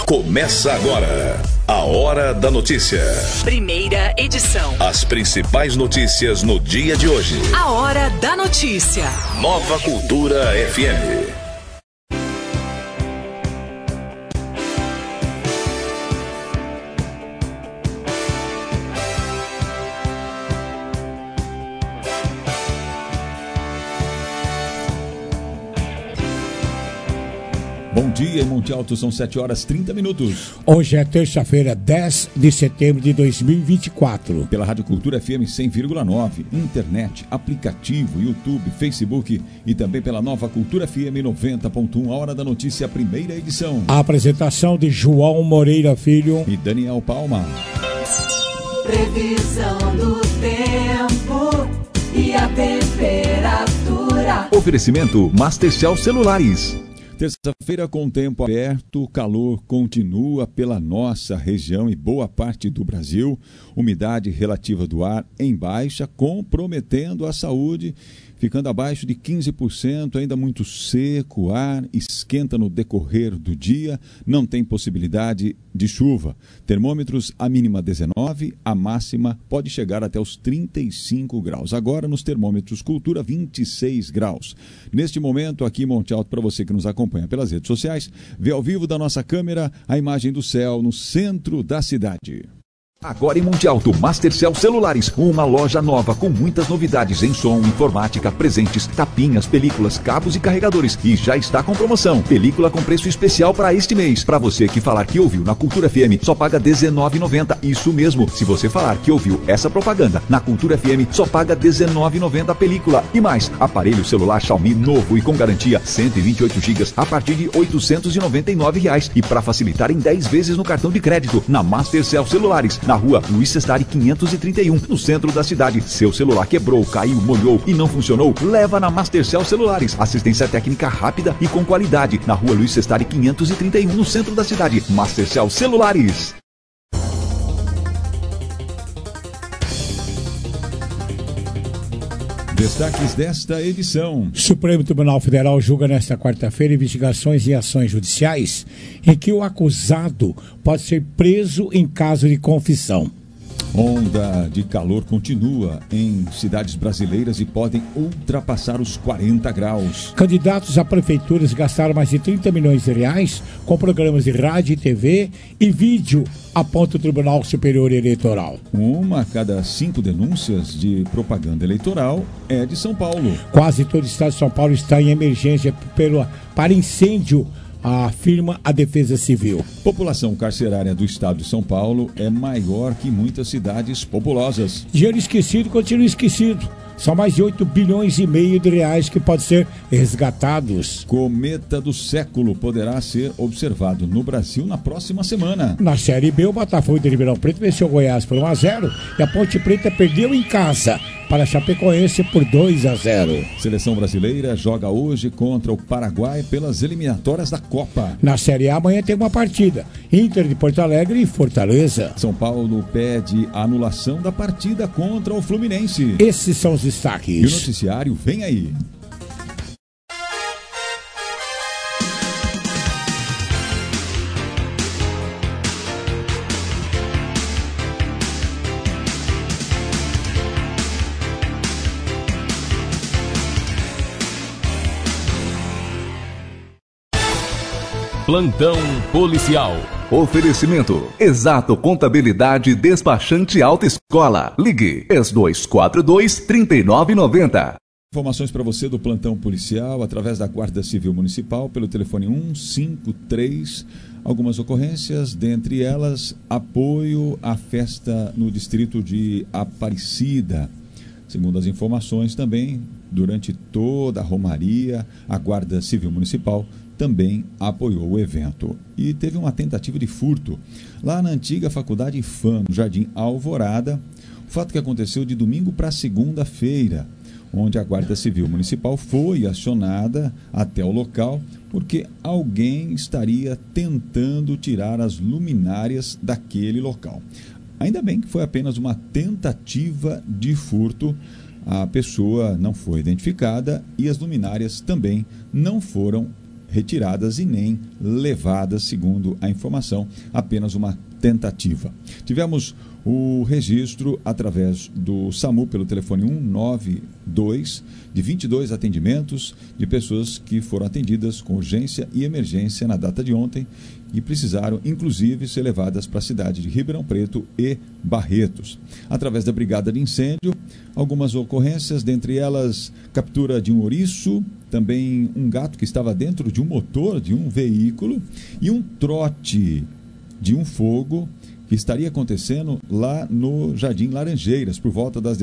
Começa agora a Hora da Notícia. Primeira edição. As principais notícias no dia de hoje. A Hora da Notícia. Nova Cultura FM. Bom dia, em Monte Alto, são 7h30. Hoje é terça-feira, 10 de setembro de 2024. Pela Rádio Cultura FM 100,9, internet, aplicativo, YouTube, Facebook e também pela Nova Cultura FM 90.1, a Hora da Notícia, primeira edição. A apresentação de João Moreira Filho e Daniel Palma. Previsão do tempo e a temperatura. Oferecimento Mastercell Celulares. Terça-feira com tempo aberto, o calor continua pela nossa região e boa parte do Brasil. Umidade relativa do ar em baixa, comprometendo a saúde, ficando abaixo de 15%, ainda muito seco, o ar esquenta no decorrer do dia, não tem possibilidade de chuva. Termômetros, a mínima 19, a máxima pode chegar até os 35 graus. Agora nos termômetros Cultura, 26 graus. Neste momento, aqui em Monte Alto, para você que nos acompanha pelas redes sociais, vê ao vivo da nossa câmera a imagem do céu no centro da cidade. Agora em Monte Alto, Mastercell Celulares, uma loja nova com muitas novidades em som, informática, presentes, tapinhas, películas, cabos e carregadores. E já está com promoção. Película com preço especial para este mês. Para você que falar que ouviu na Cultura FM, só paga R$19,90. Isso mesmo. Se você falar que ouviu essa propaganda na Cultura FM, só paga R$19,90 a película. E mais, aparelho celular Xiaomi novo e com garantia 128 GB a partir de R$899. E para facilitar em 10 vezes no cartão de crédito, na Mastercell Celulares, na Rua Luiz Sestari 531, no centro da cidade. Seu celular quebrou, caiu, molhou e não funcionou? Leva na Mastercell Celulares. Assistência técnica rápida e com qualidade. Na Rua Luiz Sestari 531, no centro da cidade. Mastercell Celulares. Destaques desta edição. Supremo Tribunal Federal julga nesta quarta-feira investigações e ações judiciais em que o acusado pode ser preso em caso de confissão. Onda de calor continua em cidades brasileiras e podem ultrapassar os 40 graus. Candidatos a prefeituras gastaram mais de R$30 milhões com programas de rádio, TV e vídeo, aponta o Tribunal Superior Eleitoral. 1 a cada 5 denúncias de propaganda eleitoral é de São Paulo. Quase todo o estado de São Paulo está em emergência para incêndio, afirma a Defesa Civil. População carcerária do estado de São Paulo é maior que muitas cidades populosas. Dinheiro esquecido continua esquecido. São mais de R$8,5 bilhões que podem ser resgatados. Cometa do século poderá ser observado no Brasil na próxima semana. Na Série B, o Botafogo de Ribeirão Preto venceu o Goiás por 1-0 e a Ponte Preta perdeu em casa para a Chapecoense por 2-0. Seleção brasileira joga hoje contra o Paraguai pelas eliminatórias da Copa. Na Série A, amanhã tem uma partida. Inter de Porto Alegre e Fortaleza. São Paulo pede a anulação da partida contra o Fluminense. Esses são os destaques. E o noticiário vem aí. Plantão policial. Oferecimento. Exato Contabilidade Despachante Alta Escola. Ligue S242-3990. Informações para você do plantão policial através da Guarda Civil Municipal pelo telefone 153. Algumas ocorrências, dentre elas, apoio à festa no distrito de Aparecida. Segundo as informações também, durante toda a romaria, a Guarda Civil Municipal também apoiou o evento. E teve uma tentativa de furto lá na antiga Faculdade IFAM, no Jardim Alvorada. O fato que aconteceu de domingo para segunda-feira, onde a Guarda Civil Municipal foi acionada até o local porque alguém estaria tentando tirar as luminárias daquele local. Ainda bem que foi apenas uma tentativa de furto. A pessoa não foi identificada e as luminárias também não foram retiradas e nem levadas, segundo a informação, apenas uma tentativa. Tivemos o registro através do SAMU pelo telefone 192 de 22 atendimentos de pessoas que foram atendidas com urgência e emergência na data de ontem e precisaram, inclusive, ser levadas para a cidade de Ribeirão Preto e Barretos. Através da Brigada de Incêndio, algumas ocorrências, dentre elas captura de um ouriço, também um gato que estava dentro de um motor de um veículo e um trote de um fogo que estaria acontecendo lá no Jardim Laranjeiras, por volta das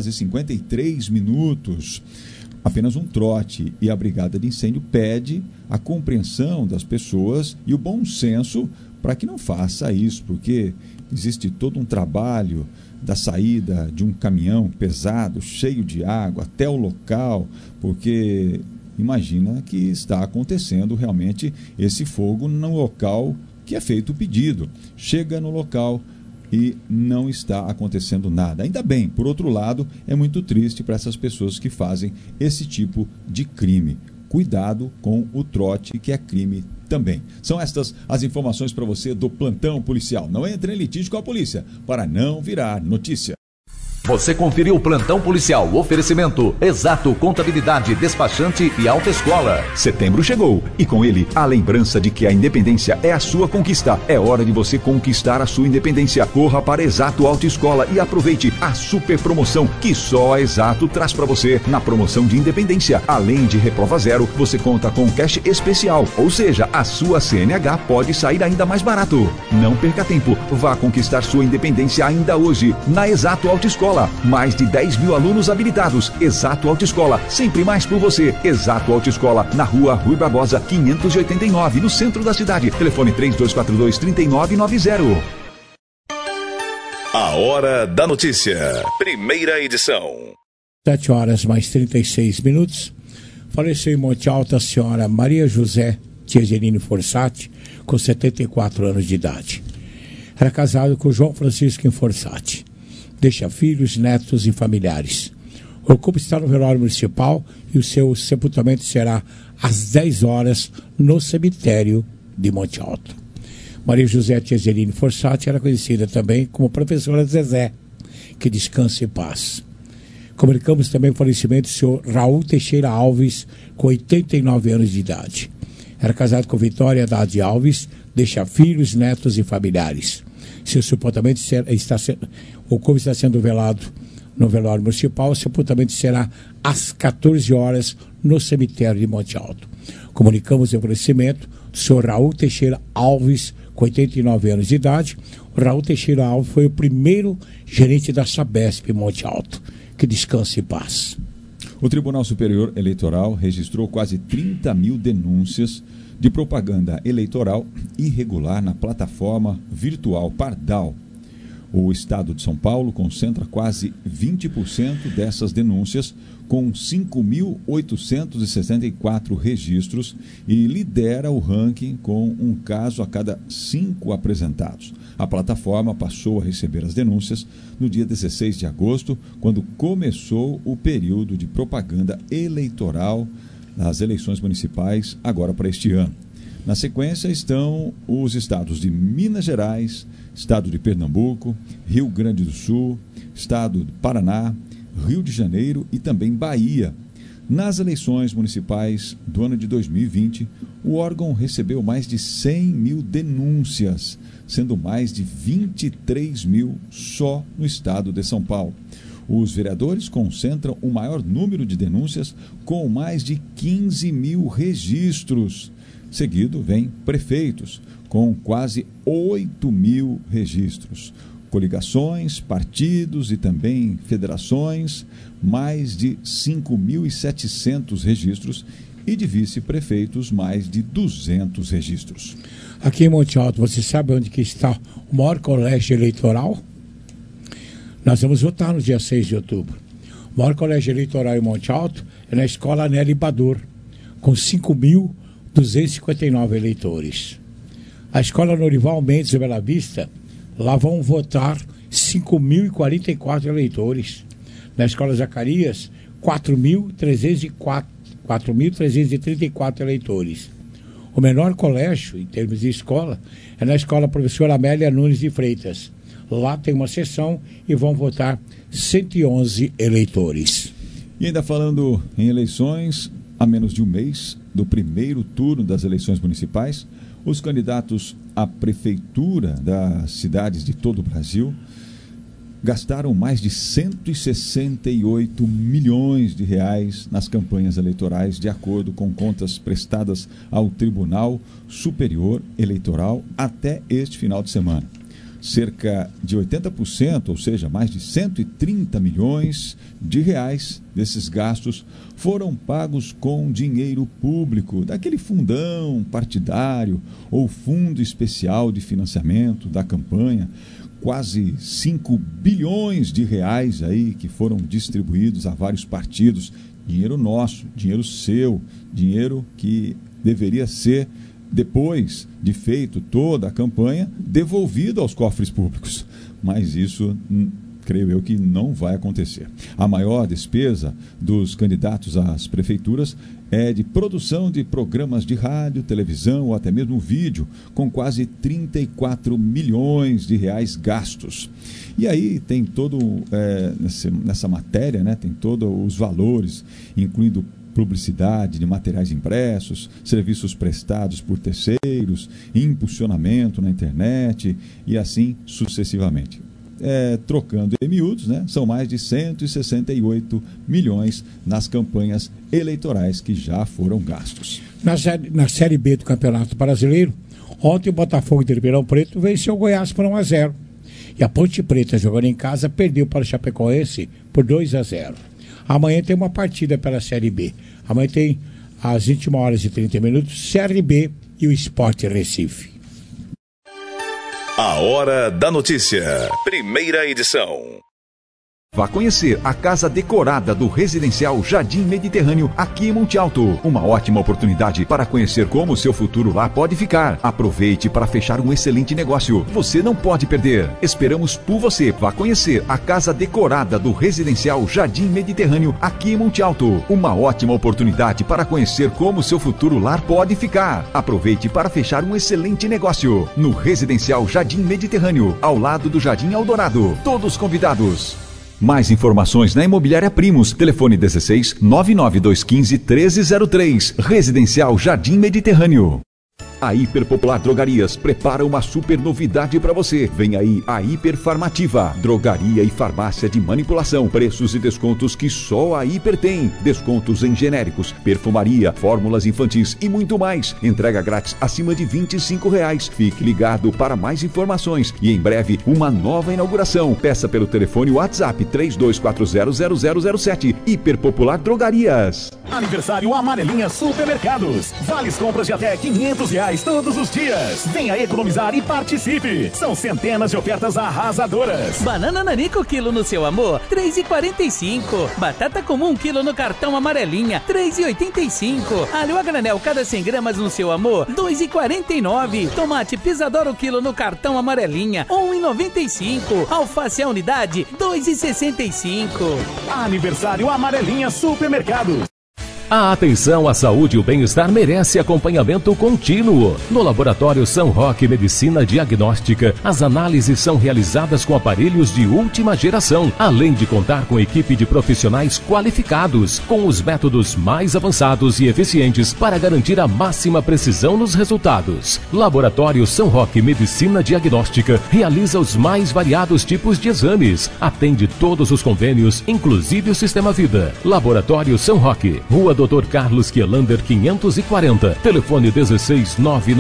18h53. Apenas um trote, e a Brigada de Incêndio pede a compreensão das pessoas e o bom senso para que não faça isso, porque existe todo um trabalho da saída de um caminhão pesado, cheio de água, até o local, porque imagina que está acontecendo realmente esse fogo no local que é feito o pedido. Chega no local e não está acontecendo nada. Ainda bem, por outro lado, é muito triste para essas pessoas que fazem esse tipo de crime. Cuidado com o trote, que é crime também. São estas as informações para você do plantão policial. Não entre em litígio com a polícia, para não virar notícia. Você conferiu o Plantão Policial. Oferecimento Exato Contabilidade, Despachante e Autoescola. Setembro chegou e com ele a lembrança de que a independência é a sua conquista. É hora de você conquistar a sua independência. Corra para Exato Autoescola e aproveite a super promoção que só a Exato traz para você. Na promoção de independência, além de reprova zero, você conta com cash especial, ou seja, a sua CNH pode sair ainda mais barato. Não perca tempo, vá conquistar sua independência ainda hoje na Exato Autoescola. Mais de 10 mil alunos habilitados. Exato Autoescola, sempre mais por você. Exato Autoescola, na rua Rui Barbosa, 589, no centro da cidade. Telefone 3242-3990. A Hora da Notícia. Primeira edição. 7 horas mais 36 minutos. Faleceu em Monte Alto a senhora Maria José Tieserino Forsati, com 74 anos de idade. Era casado com João Francisco Forsati. Deixa filhos, netos e familiares. O corpo está no velório municipal e o seu sepultamento será às 10 horas no cemitério de Monte Alto. Maria José Tieserino Forsati era conhecida também como professora Zezé, que descanse em paz. Comunicamos também o falecimento do senhor Raul Teixeira Alves, com 89 anos de idade. Era casado com Vitória Haddad Alves, deixa filhos, netos e familiares. Seu sepultamento o corpo está sendo velado no velório municipal. O sepultamento será às 14 horas no cemitério de Monte Alto. Comunicamos o falecimento do senhor Raul Teixeira Alves, com 89 anos de idade. O Raul Teixeira Alves foi o primeiro gerente da Sabesp em Monte Alto. Que descanse em paz. O Tribunal Superior Eleitoral registrou quase 30 mil denúncias de propaganda eleitoral irregular na plataforma virtual Pardal. O Estado de São Paulo concentra quase 20% dessas denúncias, com 5.864 registros, e lidera o ranking com um caso a cada 5 apresentados. A plataforma passou a receber as denúncias no dia 16 de agosto, quando começou o período de propaganda eleitoral nas eleições municipais, agora para este ano. Na sequência estão os estados de Minas Gerais, estado de Pernambuco, Rio Grande do Sul, estado do Paraná, Rio de Janeiro e também Bahia. Nas eleições municipais do ano de 2020, o órgão recebeu mais de 100 mil denúncias, sendo mais de 23 mil só no estado de São Paulo. Os vereadores concentram o maior número de denúncias, com mais de 15 mil registros. Seguido vem prefeitos, com quase 8 mil registros. Coligações, partidos e também federações, mais de 5.700 registros, e de vice-prefeitos, mais de 200 registros. Aqui em Monte Alto, você sabe onde que está o maior colégio eleitoral? Nós vamos votar no dia 6 de outubro. O maior colégio eleitoral em Monte Alto é na Escola Nelly Badur, com 5.259 eleitores. A Escola Norival Mendes de Bela Vista, lá vão votar 5.044 eleitores. Na Escola Zacarias, 4.334 eleitores. O menor colégio, em termos de escola, é na escola Professora Amélia Nunes de Freitas. Lá tem uma sessão e vão votar 111 eleitores. E ainda falando em eleições, a menos de um mês do primeiro turno das eleições municipais, os candidatos à prefeitura das cidades de todo o Brasil gastaram mais de 168 milhões de reais nas campanhas eleitorais, de acordo com contas prestadas ao Tribunal Superior Eleitoral até este final de semana. Cerca de 80%, ou seja, mais de 130 milhões de reais desses gastos foram pagos com dinheiro público, daquele fundão partidário ou fundo especial de financiamento da campanha. Quase 5 bilhões de reais aí que foram distribuídos a vários partidos. Dinheiro nosso, dinheiro seu, dinheiro que deveria ser, depois de feito toda a campanha, devolvido aos cofres públicos. Mas isso, creio eu, que não vai acontecer. A maior despesa dos candidatos às prefeituras é de produção de programas de rádio, televisão ou até mesmo vídeo, com quase 34 milhões de reais gastos. E aí tem todo, nessa matéria, né, tem todos os valores, incluindo publicidade de materiais impressos, serviços prestados por terceiros, impulsionamento na internet e assim sucessivamente. Trocando em miúdos, né, são mais de 168 milhões nas campanhas eleitorais que já foram gastos. Na Série B do Campeonato Brasileiro, ontem o Botafogo de Ribeirão Preto venceu o Goiás por 1-0. E a Ponte Preta, jogando em casa, perdeu para o Chapecoense por 2-0. Amanhã tem uma partida pela Série B. Amanhã tem, às 21h30, CRB e o Sport Recife. A Hora da Notícia. Primeira edição. Vá conhecer a casa decorada do Residencial Jardim Mediterrâneo, aqui em Monte Alto. Uma ótima oportunidade para conhecer como o seu futuro lá pode ficar. Aproveite para fechar um excelente negócio. Você não pode perder. Esperamos por você. Vá conhecer a casa decorada do Residencial Jardim Mediterrâneo, aqui em Monte Alto. Uma ótima oportunidade para conhecer como o seu futuro lar pode ficar. Aproveite para fechar um excelente negócio. No Residencial Jardim Mediterrâneo, ao lado do Jardim Eldorado. Todos convidados. Mais informações na Imobiliária Primos. Telefone 16 99215 1303. Residencial Jardim Mediterrâneo. A Hiperpopular Drogarias prepara uma super novidade para você. Vem aí a Hiperfarmativa, drogaria e farmácia de manipulação. Preços e descontos que só a Hiper tem. Descontos em genéricos, perfumaria, fórmulas infantis e muito mais. Entrega grátis acima de R$25. Fique ligado para mais informações. E em breve, uma nova inauguração. Peça pelo telefone WhatsApp 32400007. Hiperpopular Drogarias. Aniversário Amarelinha Supermercados. Vales compras de até R$500 todos os dias. Venha economizar e participe. São centenas de ofertas arrasadoras. Banana Nanico quilo no Seu Amor, R$3,45. Batata comum quilo no cartão Amarelinha, R$3,85. Alho a granel cada 100 gramas no Seu Amor, R$2,49. Tomate Pisadoro quilo no cartão Amarelinha, R$1,95. Alface a unidade, R$2,65. Aniversário Amarelinha Supermercados. A atenção à saúde e o bem-estar merece acompanhamento contínuo. No Laboratório São Roque Medicina Diagnóstica, as análises são realizadas com aparelhos de última geração, além de contar com equipe de profissionais qualificados, com os métodos mais avançados e eficientes para garantir a máxima precisão nos resultados. Laboratório São Roque Medicina Diagnóstica realiza os mais variados tipos de exames, atende todos os convênios, inclusive o Sistema Vida. Laboratório São Roque, Rua Dr. Carlos Kielander 540, telefone 16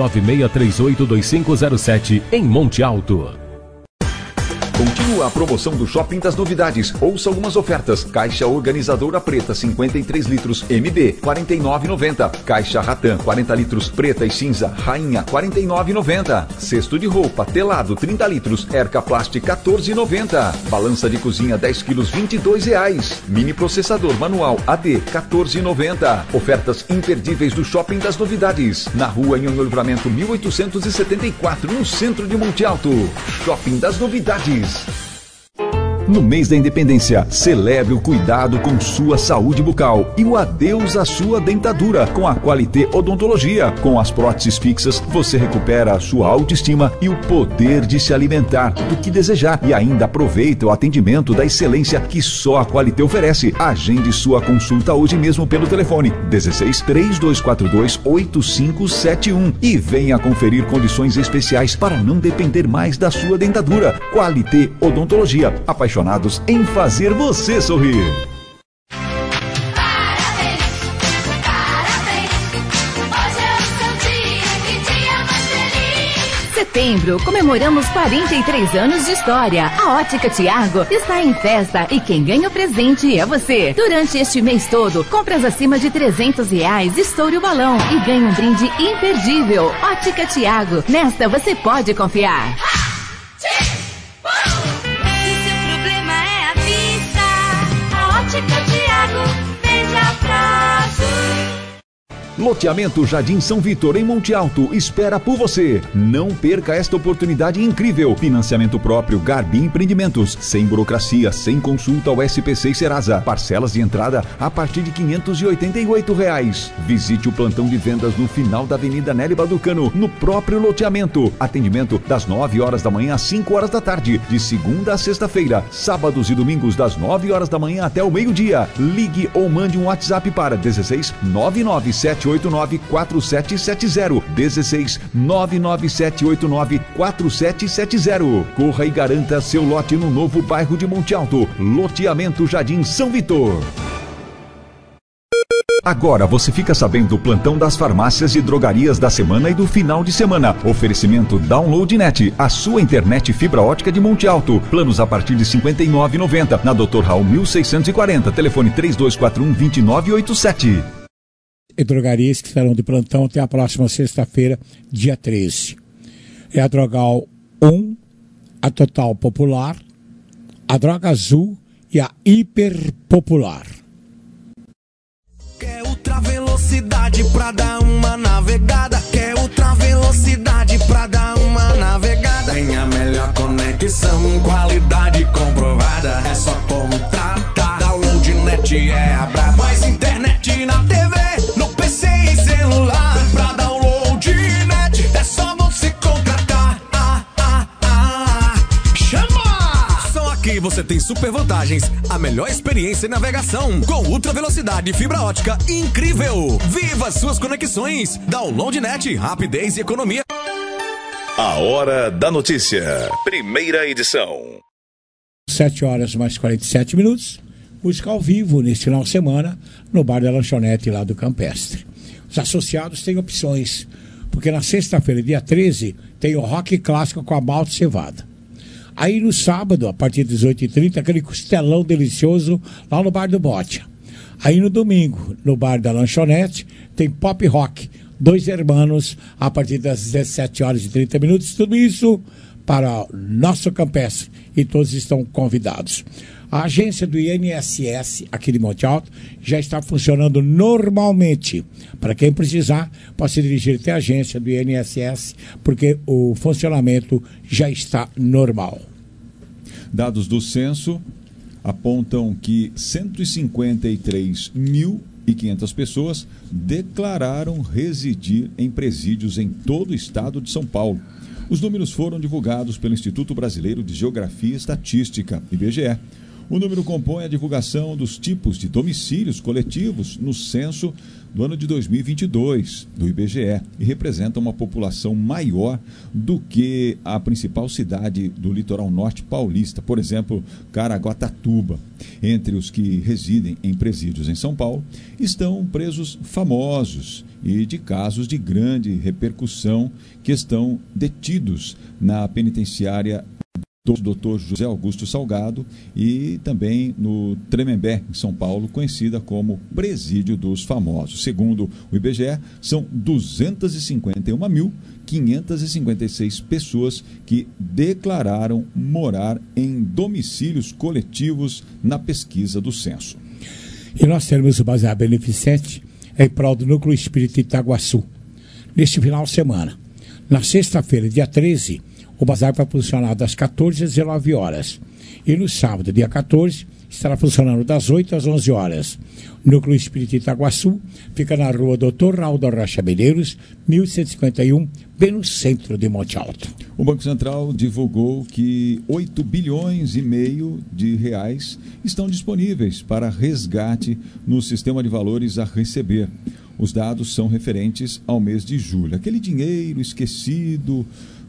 996382507, em Monte Alto. Continua a promoção do Shopping das Novidades. Ouça algumas ofertas. Caixa organizadora preta 53 litros MB 49,90. Caixa Ratan 40 litros preta e cinza Rainha 49,90. Cesto de roupa telado 30 litros Erca Plast 14,90. Balança de cozinha 10 quilos R$22. Mini processador manual AD 14,90. Ofertas imperdíveis do Shopping das Novidades. Na rua Nhonhô Livramento 1874, no centro de Monte Alto. Shopping das Novidades. No mês da Independência, celebre o cuidado com sua saúde bucal e o adeus à sua dentadura com a Qualité Odontologia. Com as próteses fixas, você recupera a sua autoestima e o poder de se alimentar do que desejar e ainda aproveita o atendimento da excelência que só a Qualité oferece. Agende sua consulta hoje mesmo pelo telefone 16 3242 8571 e venha conferir condições especiais para não depender mais da sua dentadura. Qualité Odontologia, apaixonados em fazer você sorrir. Setembro, comemoramos 43 anos de história. A Ótica Thiago está em festa e quem ganha o presente é você. Durante este mês todo, compras acima de R$300, estoure o balão e ganhe um brinde imperdível. Ótica Thiago, nesta você pode confiar. Se seu problema é a vista, a Ótica Thiago veja prazo. Loteamento Jardim São Vitor, em Monte Alto, espera por você. Não perca esta oportunidade incrível. Financiamento próprio Garbi Empreendimentos. Sem burocracia, sem consulta ao SPC e Serasa. Parcelas de entrada a partir de R$588. Visite o plantão de vendas no final da Avenida Nélio Baducano, no próprio loteamento. Atendimento das 9 horas da manhã às 5 horas da tarde, de segunda a sexta-feira. Sábados e domingos das 9 horas da manhã até o meio-dia. Ligue ou mande um WhatsApp para 16 99789 4770. 16 99789 4770. Corra e garanta seu lote no novo bairro de Monte Alto. Loteamento Jardim São Vitor. Agora você fica sabendo do plantão das farmácias e drogarias da semana e do final de semana. Oferecimento DownloadNet, a sua internet fibra ótica de Monte Alto. Planos a partir de R$ 59,90. Na Dr. Raul 1640. Telefone 3241-2987. E drogarias que estarão de plantão até a próxima sexta-feira, dia 13. É a Drogal 1, a Total Popular, a Droga Azul e a Hiper Popular. Quer ultra velocidade pra dar uma navegada? Quer ultra velocidade pra dar uma navegada? Tem a melhor conexão, qualidade comprovada. É só contratar. DownloadNet é a braba. Mais internet na TV, no PC e celular. Pra DownloadNet é só você contratar. Chama! Só aqui você tem super vantagens. A melhor experiência em navegação com ultra velocidade e fibra ótica incrível. Viva suas conexões. DownloadNet, rapidez e economia. A Hora da Notícia, primeira edição. 7 horas mais 47 minutos. Música ao vivo neste final de semana no bar da lanchonete lá do Campestre. Os associados têm opções, porque na sexta-feira, dia 13, tem o rock clássico com a Malte Cevada. Aí no sábado, a partir das 18h30, aquele costelão delicioso lá no bar do Botia. Aí no domingo, no bar da lanchonete, tem pop rock, Dois Hermanos, a partir das 17 horas e 30 minutos. Tudo isso para o nosso Campestre e todos estão convidados. A agência do INSS aqui de Monte Alto já está funcionando normalmente. Para quem precisar, pode se dirigir até a agência do INSS, porque o funcionamento já está normal. Dados do censo apontam que 153.500 pessoas declararam residir em presídios em todo o estado de São Paulo. Os números foram divulgados pelo Instituto Brasileiro de Geografia e Estatística, IBGE. O número compõe a divulgação dos tipos de domicílios coletivos no censo do ano de 2022, do IBGE, e representa uma população maior do que a principal cidade do litoral norte paulista, por exemplo, Caraguatatuba. Entre os que residem em presídios em São Paulo estão presos famosos e de casos de grande repercussão que estão detidos na penitenciária do Dr. José Augusto Salgado e também no Tremembé, em São Paulo, conhecida como Presídio dos Famosos. Segundo o IBGE, são 251.556 pessoas que declararam morar em domicílios coletivos na pesquisa do censo. E nós teremos o Bazar Beneficente em prol do Núcleo Espírita Itaguaçu, neste final de semana. Na sexta-feira, dia 13, O bazar vai funcionar das 14 às 19 horas. E no sábado, dia 14, estará funcionando das 8 às 11 horas. O Núcleo Espírita Itaguaçu fica na rua Dr. Raul Rocha Medeiros, 1151, bem no centro de Monte Alto. O Banco Central divulgou que 8 bilhões e meio de reais estão disponíveis para resgate no sistema de valores a receber. Os dados são referentes ao mês de julho. Aquele dinheiro esquecido,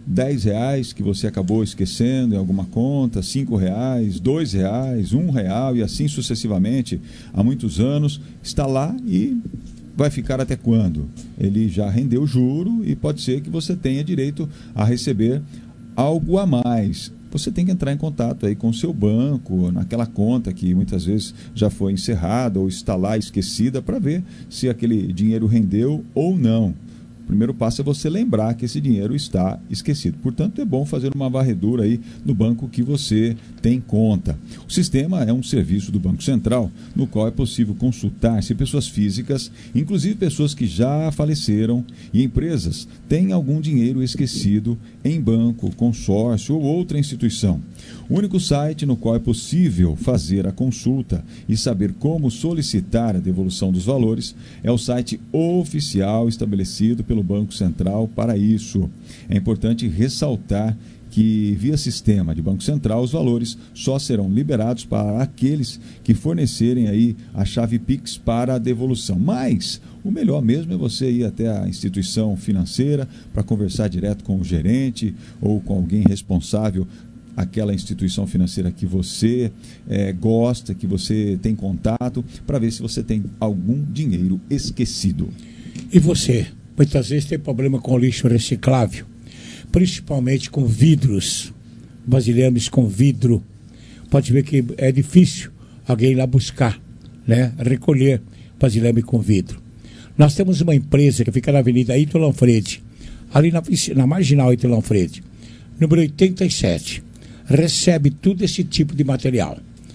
R$10 que você acabou esquecendo em alguma conta, R$5, R$2, R$1 e assim sucessivamente, há muitos anos, está lá e vai ficar até quando? Ele já rendeu juro e pode ser que você tenha direito a receber algo a mais. Você tem que entrar em contato aí com o seu banco, naquela conta que muitas vezes já foi encerrada ou está lá esquecida, para ver se aquele dinheiro rendeu ou não. O primeiro passo é você lembrar que esse dinheiro está esquecido. Portanto, é bom fazer uma varredura aí no banco que você tem conta. O sistema é um serviço do Banco Central, no qual é possível consultar se pessoas físicas, inclusive pessoas que já faleceram, e empresas têm algum dinheiro esquecido em banco, consórcio ou outra instituição. O único site no qual é possível fazer a consulta e saber como solicitar a devolução dos valores é o site oficial estabelecido pelo Banco Central para isso. É importante ressaltar que, via sistema de Banco Central, os valores só serão liberados para aqueles que fornecerem aí a chave Pix para a devolução. Mas o melhor mesmo é você ir até a instituição financeira para conversar direto com o gerente ou com alguém responsável, aquela instituição financeira que você gosta, que você tem contato, para ver se você tem algum dinheiro esquecido. E você, muitas vezes tem problema com lixo reciclável, principalmente com vidros, vasilhames com vidro. Pode ver que é difícil alguém ir lá buscar, né? Recolher vasilhame com vidro. Nós temos uma empresa que fica na Avenida Ito Lanfredi, ali na Marginal Ito Lanfredi, número 87. Recebe tudo esse tipo de material.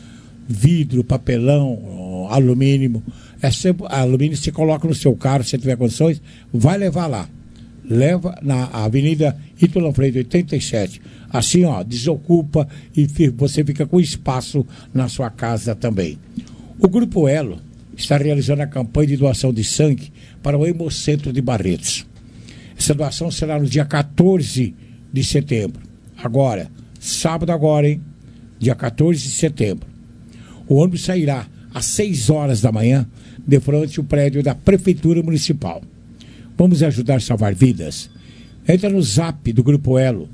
Vidro, papelão, alumínio. Alumínio você coloca no seu carro, se tiver condições, vai levar lá. Leva na Avenida Ito Lanfredi 87. Assim, ó, desocupa e você fica com espaço na sua casa também. O Grupo Elo está realizando a campanha de doação de sangue para o Hemocentro de Barretos. Essa doação será no dia 14 de setembro. Agora, sábado agora, hein? Dia 14 de setembro. O ônibus sairá às 6 horas da manhã, de frente ao prédio da Prefeitura Municipal. Vamos ajudar a salvar vidas? Entra no zap do Grupo Elo,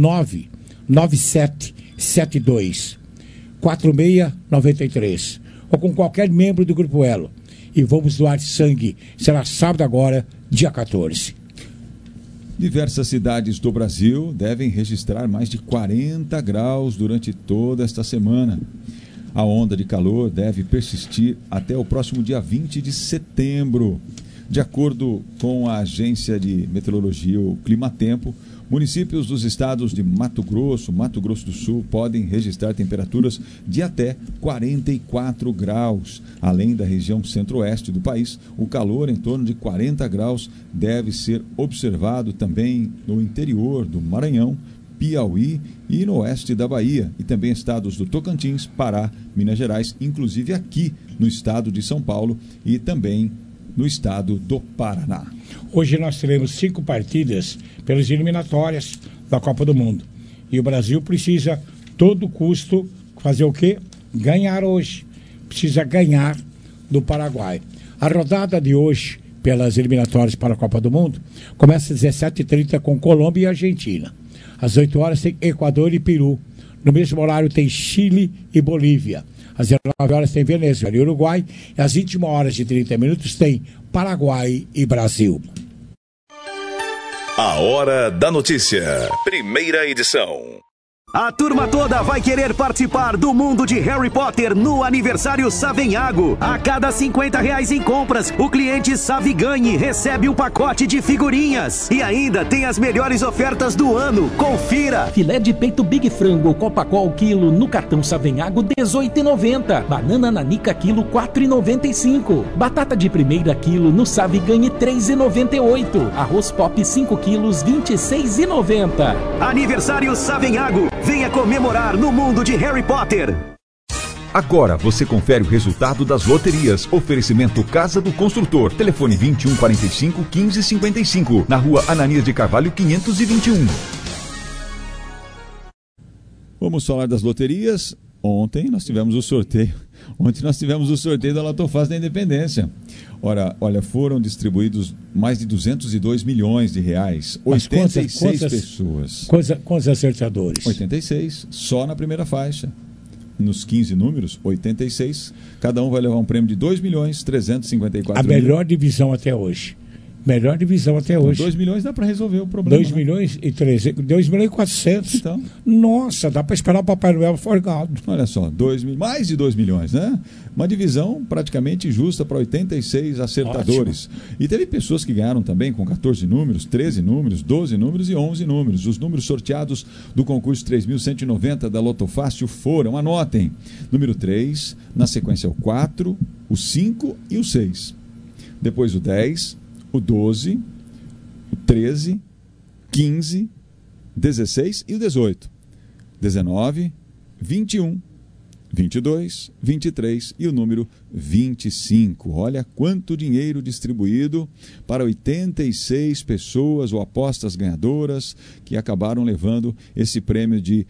99772-4693, ou com qualquer membro do Grupo Elo. E vamos doar sangue. Será sábado agora, dia 14. Diversas cidades do Brasil devem registrar mais de 40 graus durante toda esta semana. A onda de calor deve persistir até o próximo dia 20 de setembro. De acordo com a agência de meteorologia, o Climatempo, municípios dos estados de Mato Grosso do Sul podem registrar temperaturas de até 44 graus. Além da região centro-oeste do país, o calor em torno de 40 graus deve ser observado também no interior do Maranhão, Piauí e no oeste da Bahia, e também estados do Tocantins, Pará, Minas Gerais, inclusive aqui no estado de São Paulo e também no estado do Paraná. Hoje nós teremos 5 partidas pelas eliminatórias da Copa do Mundo. E o Brasil precisa, todo custo, fazer o quê? Ganhar hoje. Precisa ganhar do Paraguai. A rodada de hoje, pelas eliminatórias para a Copa do Mundo, começa às 17h30 com Colômbia e Argentina. Às 8 horas tem Equador e Peru. No mesmo horário tem Chile e Bolívia. Às 19 horas tem Venezuela e Uruguai. E às 21 horas e 30 minutos tem Paraguai e Brasil. A Hora da Notícia. Primeira edição. A turma toda vai querer participar do mundo de Harry Potter no aniversário Savenhago. A cada R$50 em compras, o cliente Saviganhe recebe um pacote de figurinhas. E ainda tem as melhores ofertas do ano. Confira! Filé de peito Big Frango Copacol quilo no cartão Savenhago R$18,90. Banana nanica quilo R$4,95. Batata de primeira quilo no Saviganhe R$3,98. Arroz Pop 5 quilos R$26,90. Aniversário Savenhago. Venha comemorar no mundo de Harry Potter. Agora você confere o resultado das loterias. Oferecimento Casa do Construtor. Telefone 2145-1555. Na rua Ananias de Carvalho 521. Vamos falar das loterias. Ontem nós tivemos o sorteio da Lotofácil da Independência. Olha, foram distribuídos mais de 202 milhões de reais. 86 pessoas. Quantos acertadores? 86, só na primeira faixa. Nos 15 números, 86. Cada um vai levar um prêmio de 2.354.000. A melhor divisão até hoje. Melhor divisão até hoje. 2 milhões dá para resolver o problema. 2 milhões e 300, 2 milhões e 400. Então. Nossa, dá para esperar o Papai Noel folgado. Olha só, mais de 2 milhões, né? Uma divisão praticamente justa para 86 acertadores. Ótimo. E teve pessoas que ganharam também com 14 números, 13 números, 12 números e 11 números. Os números sorteados do concurso 3.190 da Lotofácil foram, anotem, número 3, na sequência o 4, o 5 e o 6. Depois o 10, o 12, o 13, 15, 16 e o 18. 19, 21, 22, 23 e o número 25. Olha quanto dinheiro distribuído para 86 pessoas ou apostas ganhadoras que acabaram levando esse prêmio de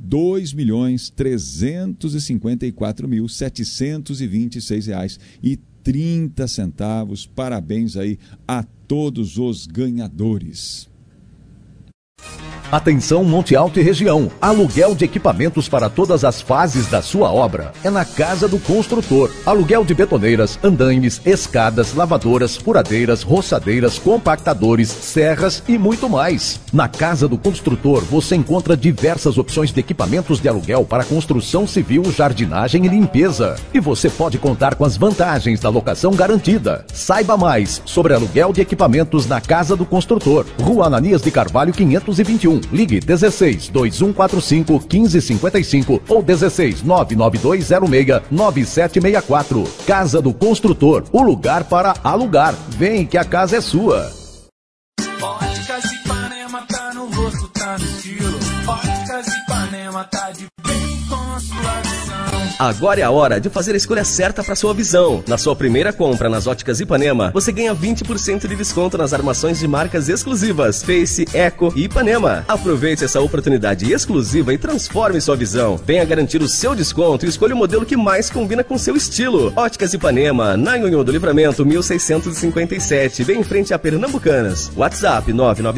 R$2.354.726,30. Parabéns aí a todos os ganhadores. Atenção Monte Alto e região, aluguel de equipamentos para todas as fases da sua obra é na Casa do Construtor. Aluguel de betoneiras, andaimes, escadas, lavadoras, furadeiras, roçadeiras, compactadores, serras e muito mais. Na Casa do Construtor você encontra diversas opções de equipamentos de aluguel para construção civil, jardinagem e limpeza. E você pode contar com as vantagens da locação garantida. Saiba mais sobre aluguel de equipamentos na Casa do Construtor. Rua Ananias de Carvalho 521. Ligue 16 2145 1555 ou 16 99206 9764. Casa do Construtor, o lugar para alugar. Vem que a casa é sua. Óticas Ipanema tá no rosto, tá no estilo. Óticas Ipanema tá de bem com a sua visão. Agora é a hora de fazer a escolha certa para sua visão. Na sua primeira compra nas Óticas Ipanema, você ganha 20% de desconto nas armações de marcas exclusivas Face, Eco e Ipanema. Aproveite essa oportunidade exclusiva e transforme sua visão. Venha garantir o seu desconto e escolha o modelo que mais combina com seu estilo. Óticas Ipanema, na Nhonhô do Livramento 1657, bem em frente a Pernambucanas. WhatsApp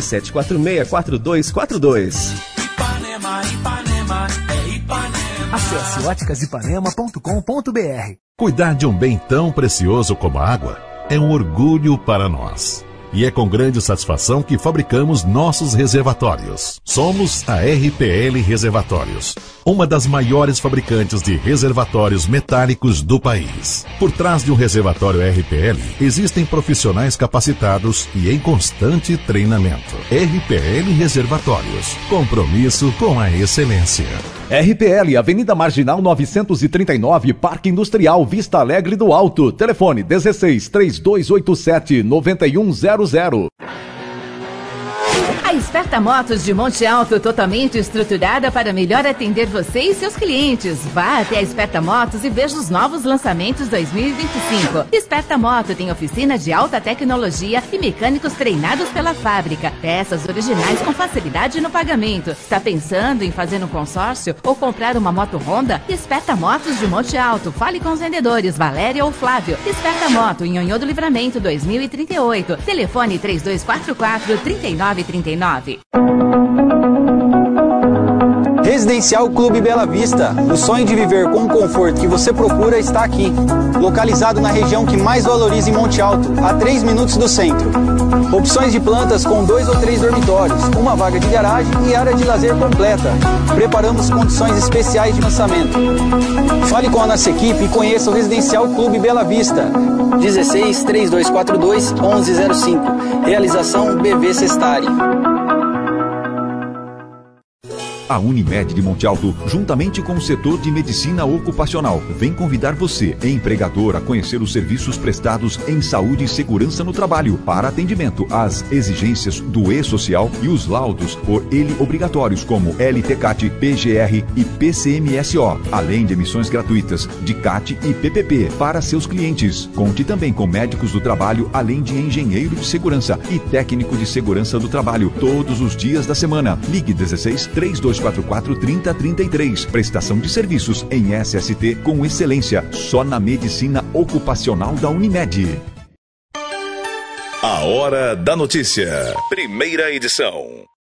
997464242. Ipanema, Ipanema, é Ipanema. Acesse óticasipanema.com.br. Cuidar de um bem tão precioso como a água é um orgulho para nós. E é com grande satisfação que fabricamos nossos reservatórios. Somos a RPL Reservatórios, uma das maiores fabricantes de reservatórios metálicos do país. Por trás de um reservatório RPL, existem profissionais capacitados e em constante treinamento. RPL Reservatórios, compromisso com a excelência. RPL, Avenida Marginal 939, Parque Industrial, Vista Alegre do Alto. Telefone 16 3287 9100. A Esperta Motos de Monte Alto, totalmente estruturada para melhor atender você e seus clientes. Vá até a Esperta Motos e veja os novos lançamentos 2025. Esperta Moto tem oficina de alta tecnologia e mecânicos treinados pela fábrica. Peças originais com facilidade no pagamento. Está pensando em fazer um consórcio ou comprar uma moto Honda? Esperta Motos de Monte Alto. Fale com os vendedores Valéria ou Flávio. Esperta Moto em Nhonhô do Livramento 2038. Telefone 3244-3939. Residencial Clube Bela Vista. O sonho de viver com o conforto que você procura está aqui. Localizado na região que mais valoriza em Monte Alto, a 3 minutos do centro. Opções de plantas com 2 ou 3 dormitórios, uma vaga de garagem e área de lazer completa. Preparamos condições especiais de lançamento. Fale com a nossa equipe e conheça o Residencial Clube Bela Vista. 16 3242 1105. Realização BV Sestari. A Unimed de Monte Alto, juntamente com o setor de medicina ocupacional, vem convidar você, empregador, a conhecer os serviços prestados em saúde e segurança no trabalho, para atendimento às exigências do E-Social e os laudos por ele obrigatórios, como LTCAT, PGR e PCMSO, além de emissões gratuitas de CAT e PPP para seus clientes. Conte também com médicos do trabalho, além de engenheiro de segurança e técnico de segurança do trabalho, todos os dias da semana. Ligue 16 3244 3033. Prestação de serviços em SST com excelência, só na medicina ocupacional da Unimed. A Hora da Notícia. Primeira edição.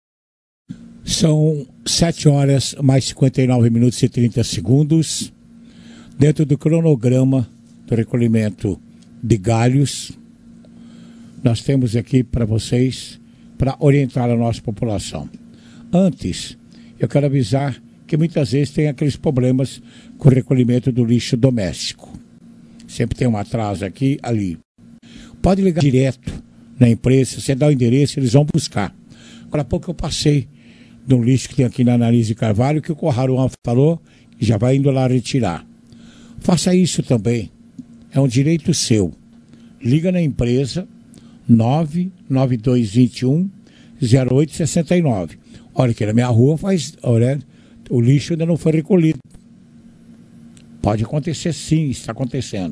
São 7 horas mais 59 minutos e 30 segundos. Dentro do cronograma do recolhimento de galhos, nós temos aqui para vocês, para orientar a nossa população. Antes, eu quero avisar que muitas vezes tem aqueles problemas com o recolhimento do lixo doméstico. Sempre tem um atraso aqui, ali. Pode ligar direto na empresa, você dá o endereço, eles vão buscar. Agora há pouco eu passei de um lixo que tem aqui na Nariz de Carvalho, que o Corraruan falou, e já vai indo lá retirar. Faça isso também. É um direito seu. Liga na empresa 99221 0869. Olha que na minha rua o lixo ainda não foi recolhido. Pode acontecer sim, está acontecendo.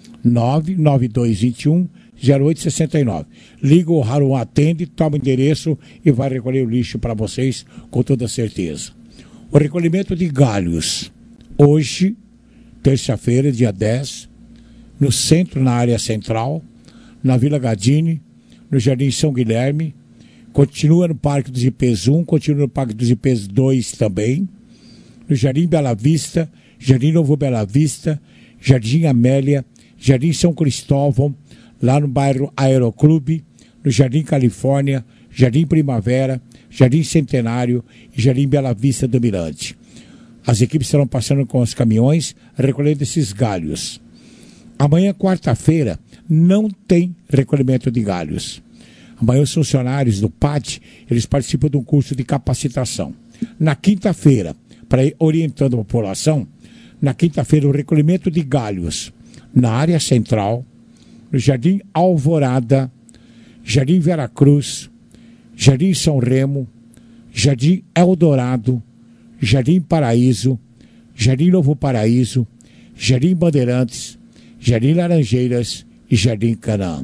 99221 0869. Liga, o Haruan atende, toma o endereço e vai recolher o lixo para vocês com toda certeza. O recolhimento de galhos. Hoje, terça-feira, dia 10, no centro, na área central, na Vila Gadini, no Jardim São Guilherme. Continua no Parque dos Ipês 1, continua no Parque dos Ipês 2 também, no Jardim Bela Vista, Jardim Novo Bela Vista, Jardim Amélia, Jardim São Cristóvão, lá no bairro Aeroclube, no Jardim Califórnia, Jardim Primavera, Jardim Centenário e Jardim Bela Vista do Mirante. As equipes estarão passando com os caminhões, recolhendo esses galhos. Amanhã, quarta-feira, não tem recolhimento de galhos. Amanhã os funcionários do PAT, eles participam de um curso de capacitação. Na quinta-feira, para ir orientando a população, na quinta-feira o recolhimento de galhos na área central, no Jardim Alvorada, Jardim Veracruz, Jardim São Remo, Jardim Eldorado, Jardim Paraíso, Jardim Novo Paraíso, Jardim Bandeirantes, Jardim Laranjeiras e Jardim Canaã.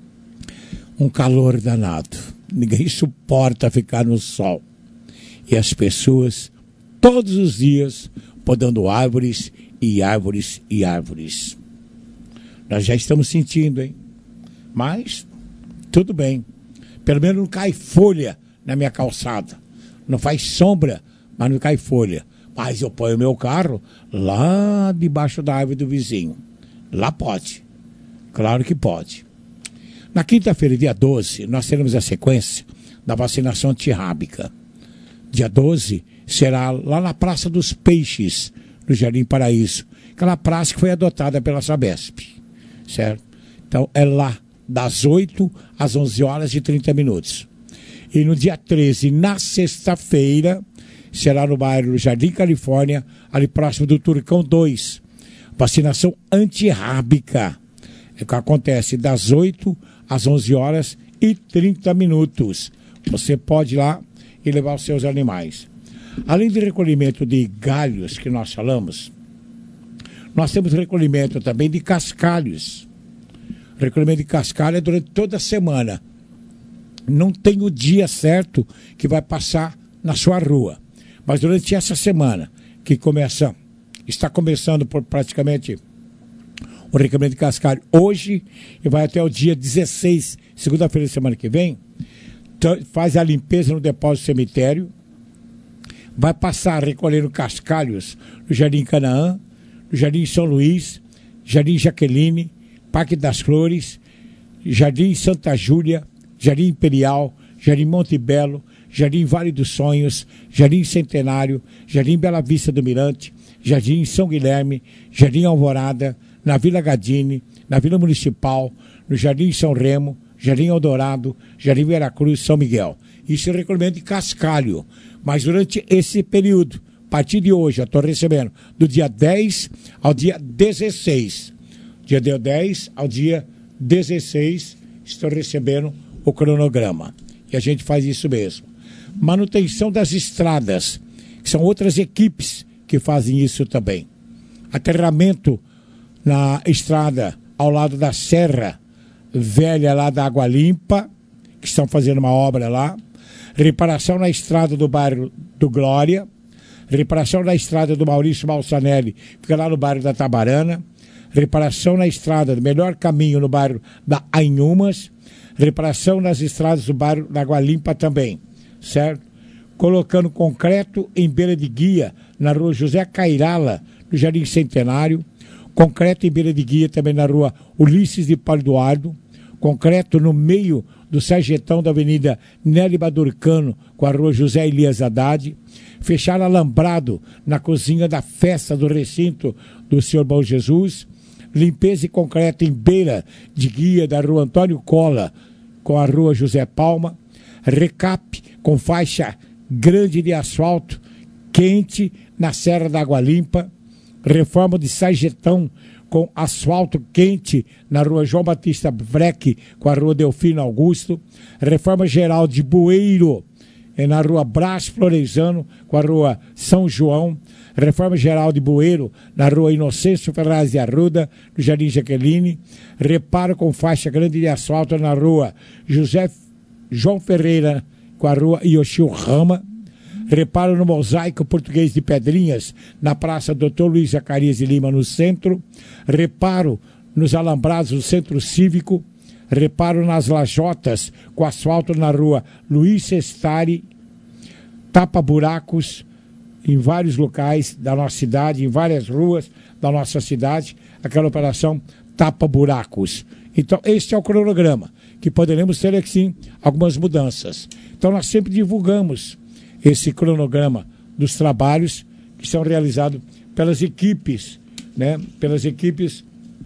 Um calor danado. Ninguém suporta ficar no sol. E as pessoas, todos os dias, podando árvores e árvores e árvores. Nós já estamos sentindo, hein? Mas, tudo bem. Pelo menos não cai folha na minha calçada. Não faz sombra, mas não cai folha. Mas eu ponho meu carro lá debaixo da árvore do vizinho. Lá pode. Claro que pode. Na quinta-feira, dia 12, nós teremos a sequência da vacinação antirrábica. Dia 12 será lá na Praça dos Peixes, no Jardim Paraíso. Aquela praça que foi adotada pela Sabesp. Certo? Então, é lá, das 8 às 11 horas e 30 minutos. E no dia 13, na sexta-feira, será no bairro Jardim Califórnia, ali próximo do Turcão 2. Vacinação antirrábica. É que acontece das 8 às 11 horas e 30 minutos. Você pode ir lá e levar os seus animais. Além do recolhimento de galhos que nós falamos, nós temos recolhimento também de cascalhos. Recolhimento de cascalho é durante toda a semana. Não tem o dia certo que vai passar na sua rua. Mas durante essa semana, que está começando por praticamente o recolhimento de cascalho hoje e vai até o dia 16, segunda-feira da semana que vem, faz a limpeza no depósito do cemitério, vai passar recolhendo cascalhos no Jardim Canaã, no Jardim São Luís, Jardim Jaqueline, Parque das Flores, Jardim Santa Júlia, Jardim Imperial, Jardim Monte Belo, Jardim Vale dos Sonhos, Jardim Centenário, Jardim Bela Vista do Mirante, Jardim São Guilherme, Jardim Alvorada, na Vila Gadini, na Vila Municipal, no Jardim São Remo, Jardim Eldorado, Jardim Veracruz, São Miguel. Isso é recolhimento de cascalho. Mas durante esse período, a partir de hoje, eu estou recebendo do dia 10 ao dia 16. Dia 10 ao dia 16, estou recebendo o cronograma. E a gente faz isso mesmo. Manutenção das estradas, que são outras equipes que fazem isso também. Aterramento na estrada ao lado da Serra Velha, lá da Água Limpa, que estão fazendo uma obra lá. Reparação na estrada do bairro do Glória. Reparação na estrada do Maurício Malsanelli, fica lá no bairro da Tabarana. Reparação na estrada do Melhor Caminho no bairro da Anhumas. Reparação nas estradas do bairro da Água Limpa também, certo? Colocando concreto em beira de guia na rua José Cairala, no Jardim Centenário. Concreto em beira de guia também na rua Ulisses de Paulo Eduardo. Concreto no meio do sarjetão da Avenida Nelly Badurcano com a rua José Elias Haddad. Fechar alambrado na cozinha da festa do recinto do Senhor Bom Jesus. Limpeza e concreto em beira de guia da rua Antônio Cola com a rua José Palma. Recap com faixa grande de asfalto quente na Serra da Água Limpa. Reforma de sarjetão com asfalto quente na rua João Batista Breck com a rua Delfino Augusto. Reforma geral de bueiro na rua Brás Florezano com a rua São João. Reforma geral de bueiro na rua Inocêncio Ferraz de Arruda, no Jardim Jaqueline. Reparo com faixa grande de asfalto na rua João Ferreira com a rua Yoshio Rama. Reparo no mosaico português de Pedrinhas, na Praça Dr. Luiz Zacarias de Lima, no centro. Reparo nos alambrados do Centro Cívico. Reparo nas lajotas com asfalto na rua Luiz Sestari. Tapa-buracos em vários locais da nossa cidade, em várias ruas da nossa cidade. Aquela operação tapa-buracos. Então, este é o cronograma, que poderemos ter aqui, sim, algumas mudanças. Então, nós sempre divulgamos esse cronograma dos trabalhos que são realizados pelas equipes, né? Pelas equipes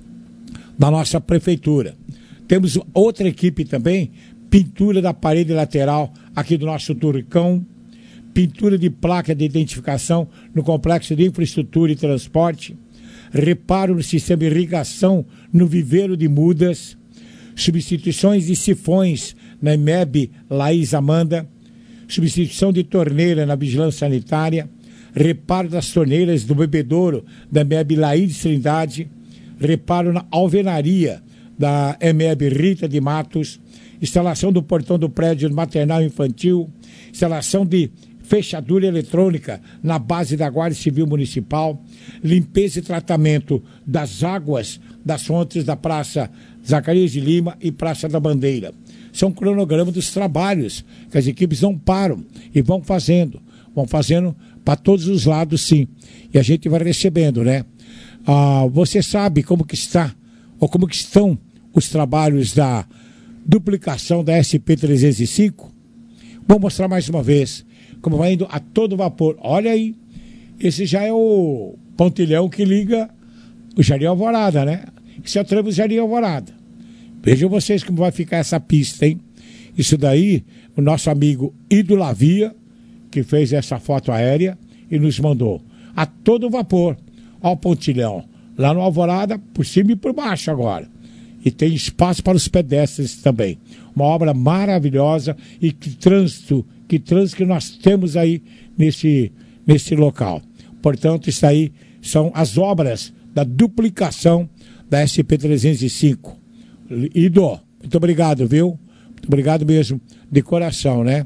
da nossa prefeitura. Temos outra equipe também, pintura da parede lateral aqui do nosso Turcão, pintura de placa de identificação no complexo de infraestrutura e transporte, reparo no sistema de irrigação no viveiro de mudas, substituições de sifões na IMEB Laís Amanda, substituição de torneira na vigilância sanitária, reparo das torneiras do bebedouro da MEB Laís Trindade, reparo na alvenaria da MEB Rita de Matos, instalação do portão do prédio maternal e infantil, instalação de fechadura eletrônica na base da Guarda Civil Municipal, limpeza e tratamento das águas das fontes da Praça Zacarias de Lima e Praça da Bandeira. São cronogramas dos trabalhos que as equipes não param e vão fazendo para todos os lados, sim. E a gente vai recebendo, né? Você sabe como que está, ou como que estão os trabalhos da duplicação da SP-305? Vou mostrar mais uma vez como vai indo a todo vapor. Olha aí, esse já é o pontilhão que liga o Jardim Alvorada, né? Esse é o tramo do Jardim Alvorada. Vejam vocês como vai ficar essa pista, hein? Isso daí, o nosso amigo Ido Lavia, que fez essa foto aérea e nos mandou. A todo vapor. Olha o pontilhão. Lá no Alvorada, por cima e por baixo agora. E tem espaço para os pedestres também. Uma obra maravilhosa e que trânsito que nós temos aí nesse local. Portanto, isso aí são as obras da duplicação da SP-305. Ido, muito obrigado, viu? Muito obrigado mesmo, de coração, né?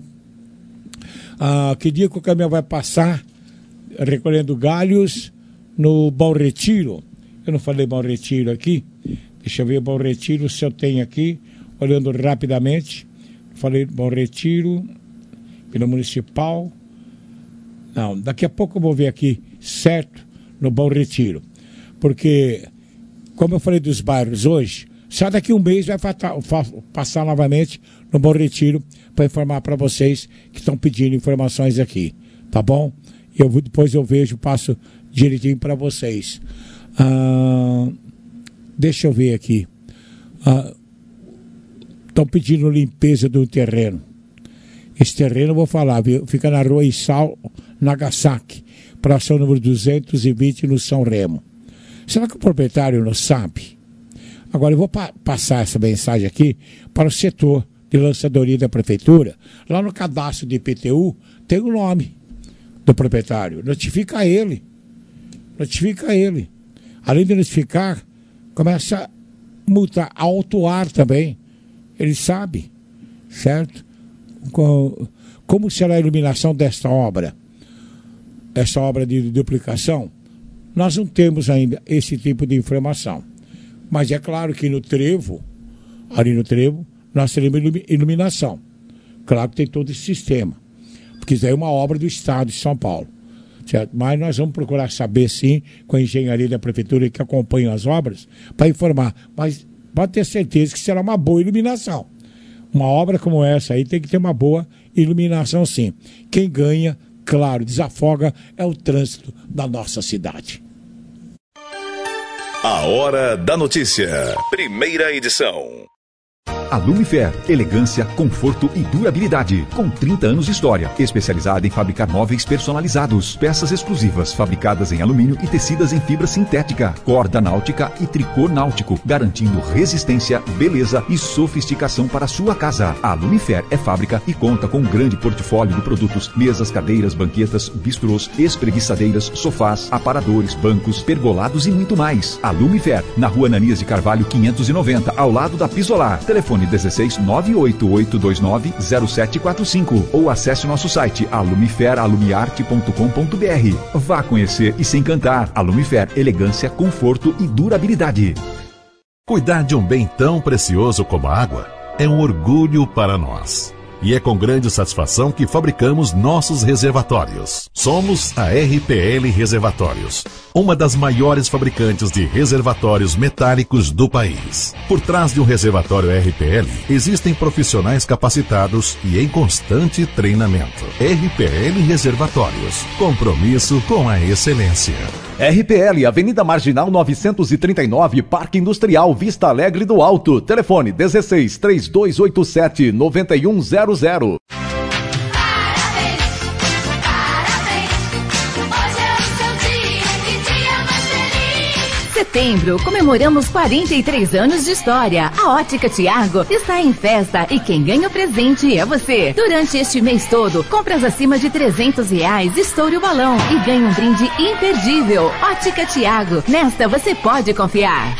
Que dia que o caminhão vai passar recolhendo galhos no Bom Retiro? Eu não falei Bom Retiro aqui. Deixa eu ver Bom Retiro, se eu tenho aqui, olhando rapidamente. Falei Bom Retiro, Vila Municipal, Não, daqui a pouco eu vou ver aqui, certo, no Bom Retiro. Porque, como eu falei dos bairros hoje, só daqui um mês vai passar novamente no Bom Retiro para informar para vocês que estão pedindo informações aqui, tá bom? Depois eu vejo, passo direitinho para vocês. Deixa eu ver aqui. Estão pedindo limpeza do terreno. Esse terreno, eu vou falar, viu? Fica na rua Isao Nagasaki, praça número 220, no São Remo. Será que o proprietário não sabe? Agora, eu vou passar essa mensagem aqui para o setor de lançadoria da prefeitura. Lá no cadastro de IPTU tem o nome do proprietário. Notifica ele. Além de notificar, começa a multar, a autuar também. Ele sabe, certo? Como será a iluminação desta obra? Essa obra de duplicação? Nós não temos ainda esse tipo de informação. Mas é claro que no trevo, ali no trevo, nós teremos iluminação. Claro que tem todo esse sistema. Porque isso aí é uma obra do Estado de São Paulo. Certo? Mas nós vamos procurar saber, sim, com a engenharia da prefeitura que acompanha as obras, para informar. Mas pode ter certeza que será uma boa iluminação. Uma obra como essa aí tem que ter uma boa iluminação, sim. Quem ganha, claro, desafoga é o trânsito da nossa cidade. A Hora da Notícia. Primeira edição. A Lumifer, elegância, conforto e durabilidade. Com 30 anos de história, especializada em fabricar móveis personalizados, peças exclusivas, fabricadas em alumínio e tecidas em fibra sintética, corda náutica e tricô náutico, garantindo resistência, beleza e sofisticação para a sua casa. A Lumifer é fábrica e conta com um grande portfólio de produtos: mesas, cadeiras, banquetas, bistrôs, espreguiçadeiras, sofás, aparadores, bancos, pergolados e muito mais. A Lumifer, na rua Ananias de Carvalho 590, ao lado da Pisolar. Telefone 16 988290745 ou acesse nosso site alumiferalumiarte.com.br. Vá conhecer e se encantar. A Lumifer, elegância, conforto e durabilidade. Cuidar de um bem tão precioso como a água é um orgulho para nós. E é com grande satisfação que fabricamos nossos reservatórios. Somos a RPL Reservatórios, uma das maiores fabricantes de reservatórios metálicos do país. Por trás de um reservatório RPL, existem profissionais capacitados e em constante treinamento. RPL Reservatórios, compromisso com a excelência. RPL, Avenida Marginal 939, Parque Industrial, Vista Alegre do Alto. Telefone 16 3287 9100. Setembro, comemoramos 43 anos de história. A Ótica Tiago está em festa e quem ganha o presente é você. Durante este mês todo, compras acima de R$300, estoure o balão e ganhe um brinde imperdível. Ótica Tiago, nesta você pode confiar.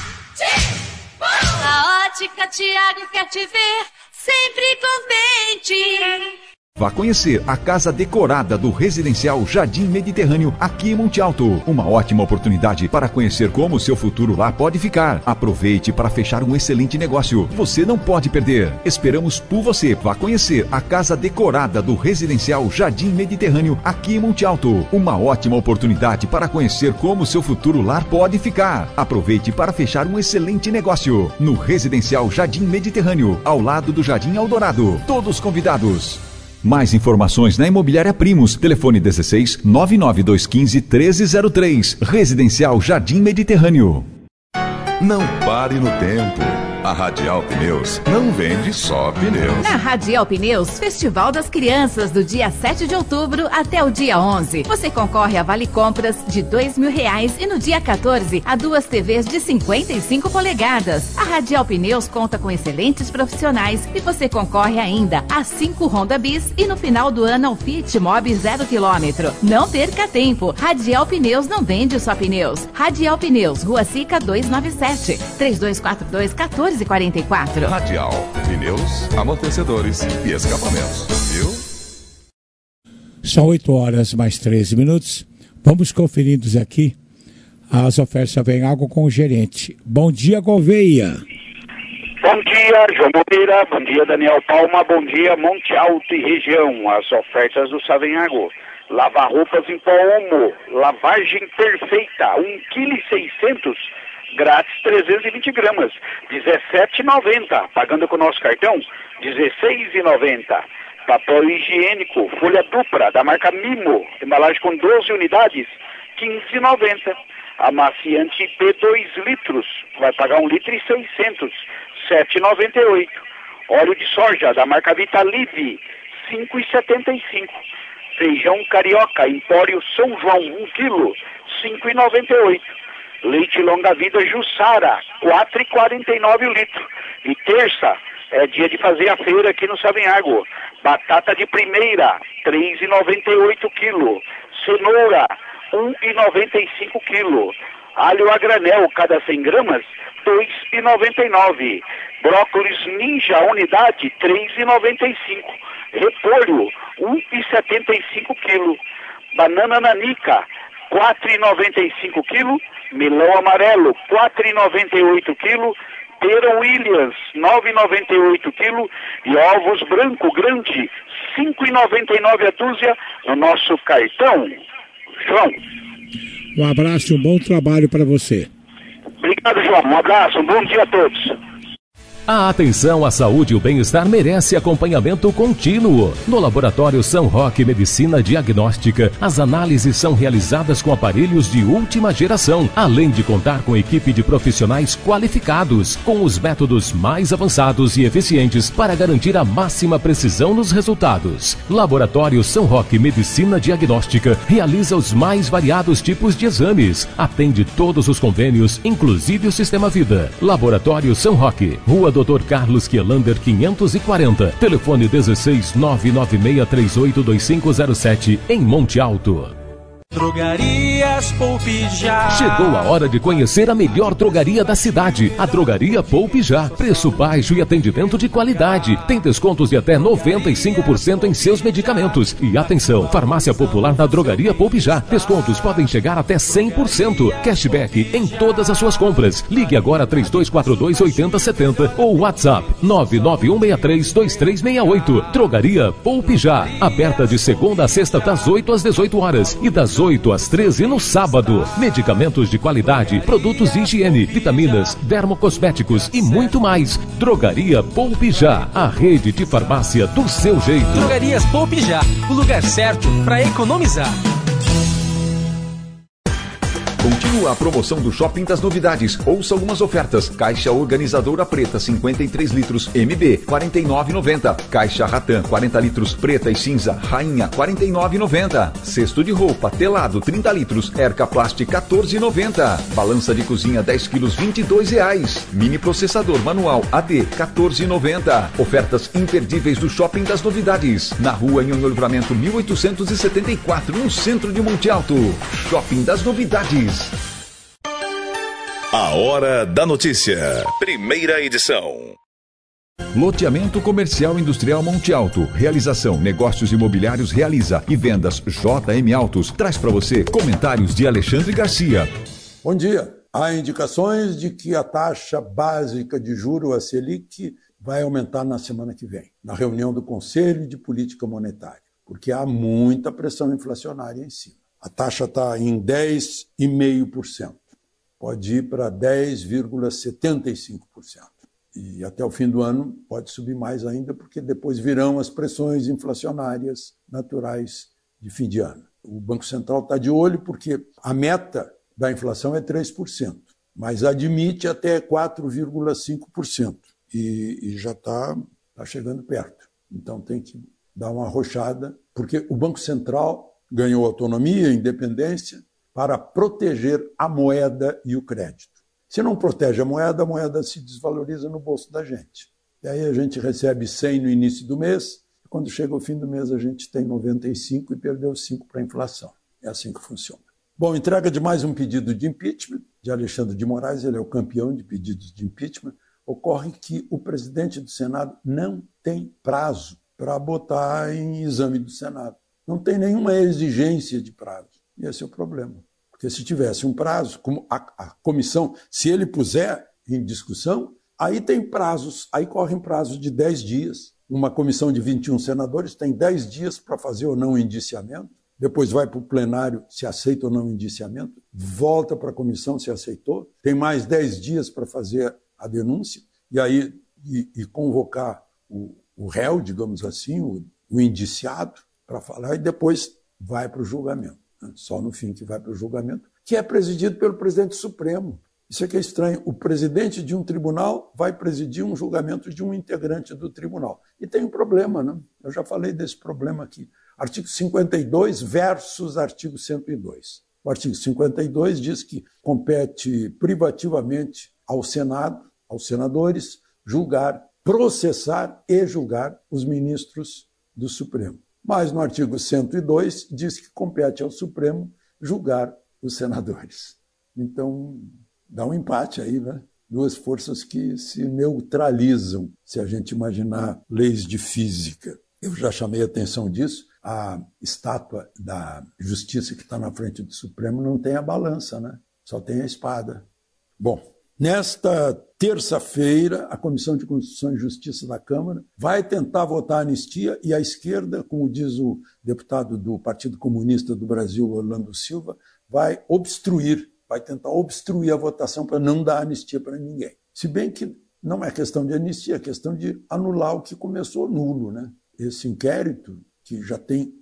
A Ótica Tiago quer te ver sempre contente. Vá conhecer a casa decorada do Residencial Jardim Mediterrâneo, aqui em Monte Alto. Uma ótima oportunidade para conhecer como o seu futuro lá pode ficar. Aproveite para fechar um excelente negócio. Você não pode perder. Esperamos por você. Vá conhecer a casa decorada do Residencial Jardim Mediterrâneo, aqui em Monte Alto. Uma ótima oportunidade para conhecer como o seu futuro lar pode ficar. Aproveite para fechar um excelente negócio. No Residencial Jardim Mediterrâneo, ao lado do Jardim Eldorado. Todos convidados. Mais informações na Imobiliária Primos. Telefone 16 99215 1303. Residencial Jardim Mediterrâneo. Não pare no tempo. A Radial Pneus não vende só pneus. Na Radial Pneus, Festival das Crianças, do dia 7 de outubro até o dia 11. Você concorre a vale compras de R$2.000 e no dia 14 a 2 TVs de 55 polegadas. A Radial Pneus conta com excelentes profissionais e você concorre ainda a 5 Honda Bis e no final do ano ao Fiat Mobi 0 km. Não perca tempo. Radial Pneus não vende só pneus. Radial Pneus, Rua Sica 297, 3242-1444. Radial Pneus, amortecedores e escapamentos, viu? São 8 horas mais 13 minutos. Vamos conferindo aqui as ofertas Vem Água com o gerente. Bom dia, Gouveia. Bom dia, João Moreira. Bom dia, Daniel Palma. Bom dia, Monte Alto e região. As ofertas do Savenhago. Lava-roupas em pó Omo, lavagem perfeita, 1,6 kg, grátis 320 gramas, R$17,90. Pagando com o nosso cartão, R$16,90. Papel higiênico, folha dupla, da marca Mimo, embalagem com 12 unidades, R$15,90. Amaciante IP 2 litros, vai pagar 1,6 litros, R$7,98. Óleo de soja, da marca Vitalive, R$5,75. Feijão carioca, Empório São João, 1 kg, R$5,98. Leite longa-vida Jussara, R$4,49 o litro. E terça é dia de fazer a feira aqui no Savenhago. Batata de primeira, R$3,98 kg. Cenoura, R$1,95 kg. Alho a granel, cada 100 gramas, R$2,99. Brócolis Ninja, unidade, R$3,95. Repolho, R$1,75 kg. Banana nanica, R$4,95 kg. Melão amarelo, R$4,98 kg. Pera Williams, R$9,98 kg. E ovos branco grande, R$5,99 a dúzia, no nosso cartão. João. Um abraço e um bom trabalho para você. Obrigado, João. Um abraço, um bom dia a todos. A atenção à saúde e o bem-estar merece acompanhamento contínuo. No Laboratório São Roque Medicina Diagnóstica, as análises são realizadas com aparelhos de última geração, além de contar com equipe de profissionais qualificados, com os métodos mais avançados e eficientes para garantir a máxima precisão nos resultados. Laboratório São Roque Medicina Diagnóstica realiza os mais variados tipos de exames, atende todos os convênios, inclusive o Sistema Vida. Laboratório São Roque, Rua Dr. Carlos Quielander 540, telefone 16 996382507, em Monte Alto. Drogarias Poupe Já. Chegou a hora de conhecer a melhor drogaria da cidade, a Drogaria Poupe Já. Preço baixo e atendimento de qualidade. Tem descontos de até 95% em seus medicamentos. E atenção, farmácia popular da Drogaria Poupe Já. Descontos podem chegar até 100%. Cashback em todas as suas compras. Ligue agora 3242-8070 ou WhatsApp 991632368. Drogaria Poupe Já. Aberta de segunda a sexta das 8 às 18 horas e das 8 às 13 no sábado. Medicamentos de qualidade, produtos de higiene, vitaminas, dermocosméticos e muito mais. Drogaria Poupe Já, a rede de farmácia do seu jeito. Drogarias Poupe Já, o lugar certo para economizar. Continua a promoção do Shopping das Novidades. Ouça algumas ofertas. Caixa organizadora preta 53 litros MB 49,90. Caixa Ratan 40 litros preta e cinza Rainha 49,90. Cesto de roupa telado 30 litros Erca Plast 14,90. Balança de cozinha 10 quilos R$22. Mini processador manual AD 14,90. Ofertas imperdíveis do Shopping das Novidades. Na rua Nhonhô Livramento 1874, no centro de Monte Alto. Shopping das Novidades. A Hora da Notícia. Primeira edição. Loteamento Comercial Industrial Monte Alto. Realização, negócios imobiliários realiza e vendas JM Autos. Traz para você comentários de Alexandre Garcia. Bom dia. Há indicações de que a taxa básica de juro, a Selic, vai aumentar na semana que vem, na reunião do Conselho de Política Monetária, porque há muita pressão inflacionária em cima. A taxa está em 10,5%. Pode ir para 10,75%. E até o fim do ano pode subir mais ainda, porque depois virão as pressões inflacionárias naturais de fim de ano. O Banco Central está de olho porque a meta da inflação é 3%, mas admite até 4,5%. E já está chegando perto. Então tem que dar uma arrochada, porque o Banco Central ganhou autonomia e independência para proteger a moeda e o crédito. Se não protege a moeda se desvaloriza no bolso da gente. E aí a gente recebe 100 no início do mês, e quando chega o fim do mês a gente tem 95 e perdeu 5 para a inflação. É assim que funciona. Bom, entrega de mais um pedido de impeachment de Alexandre de Moraes, ele é o campeão de pedidos de impeachment. Ocorre que o presidente do Senado não tem prazo para botar em exame do Senado. Não tem nenhuma exigência de prazo. E esse é o problema. Porque se tivesse um prazo, como a comissão, se ele puser em discussão, aí tem prazos, aí correm prazos de 10 dias. Uma comissão de 21 senadores tem 10 dias para fazer ou não o indiciamento, depois vai para o plenário se aceita ou não o indiciamento, volta para a comissão se aceitou, tem mais 10 dias para fazer a denúncia e aí convocar o réu, digamos assim, o indiciado para falar e depois vai para o julgamento. Só no fim que vai para o julgamento, que é presidido pelo presidente Supremo. Isso é que é estranho. O presidente de um tribunal vai presidir um julgamento de um integrante do tribunal. E tem um problema, né? Eu já falei desse problema aqui. Artigo 52 versus artigo 102. O artigo 52 diz que compete privativamente ao Senado, aos senadores, julgar, processar e julgar os ministros do Supremo. Mas no artigo 102 diz que compete ao Supremo julgar os senadores. Então, dá um empate aí, né? Duas forças que se neutralizam, se a gente imaginar leis de física. Eu já chamei a atenção disso. A estátua da justiça que está na frente do Supremo não tem a balança, né? Só tem a espada. Bom, nesta terça-feira, a Comissão de Constituição e Justiça da Câmara vai tentar votar a anistia e a esquerda, como diz o deputado do Partido Comunista do Brasil, Orlando Silva, vai tentar obstruir a votação para não dar anistia para ninguém. Se bem que não é questão de anistia, é questão de anular o que começou nulo, né? Esse inquérito, que já tem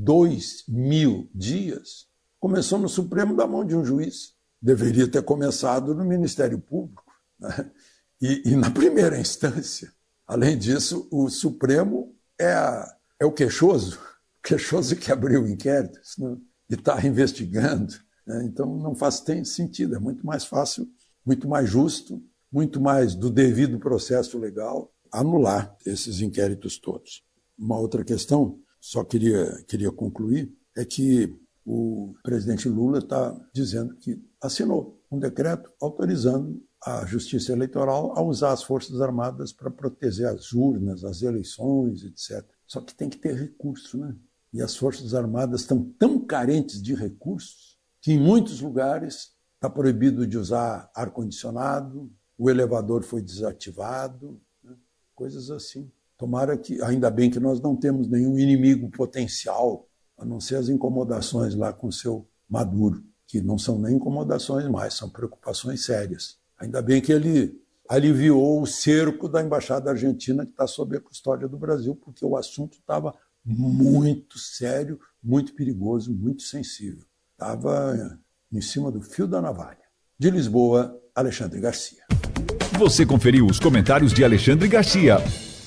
2.000 dias, começou no Supremo da mão de um juiz. Deveria ter começado no Ministério Público, né? E na primeira instância. Além disso, o Supremo é o queixoso que abriu o inquérito, né? E está investigando. Então não tem sentido, é muito mais fácil, muito mais justo, muito mais do devido processo legal anular esses inquéritos todos. Uma outra questão, só queria concluir, é que o presidente Lula está dizendo que assinou um decreto autorizando a Justiça Eleitoral a usar as Forças Armadas para proteger as urnas, as eleições, etc. Só que tem que ter recurso, né? E as Forças Armadas estão tão carentes de recursos que em muitos lugares está proibido de usar ar-condicionado, o elevador foi desativado, né? Coisas assim. Tomara que, ainda bem que nós não temos nenhum inimigo potencial, a não ser as incomodações lá com o seu Maduro, que não são nem incomodações mais, são preocupações sérias. Ainda bem que ele aliviou o cerco da Embaixada Argentina, que está sob a custódia do Brasil, porque o assunto estava muito sério, muito perigoso, muito sensível. Estava em cima do fio da navalha. De Lisboa, Alexandre Garcia. Você conferiu os comentários de Alexandre Garcia.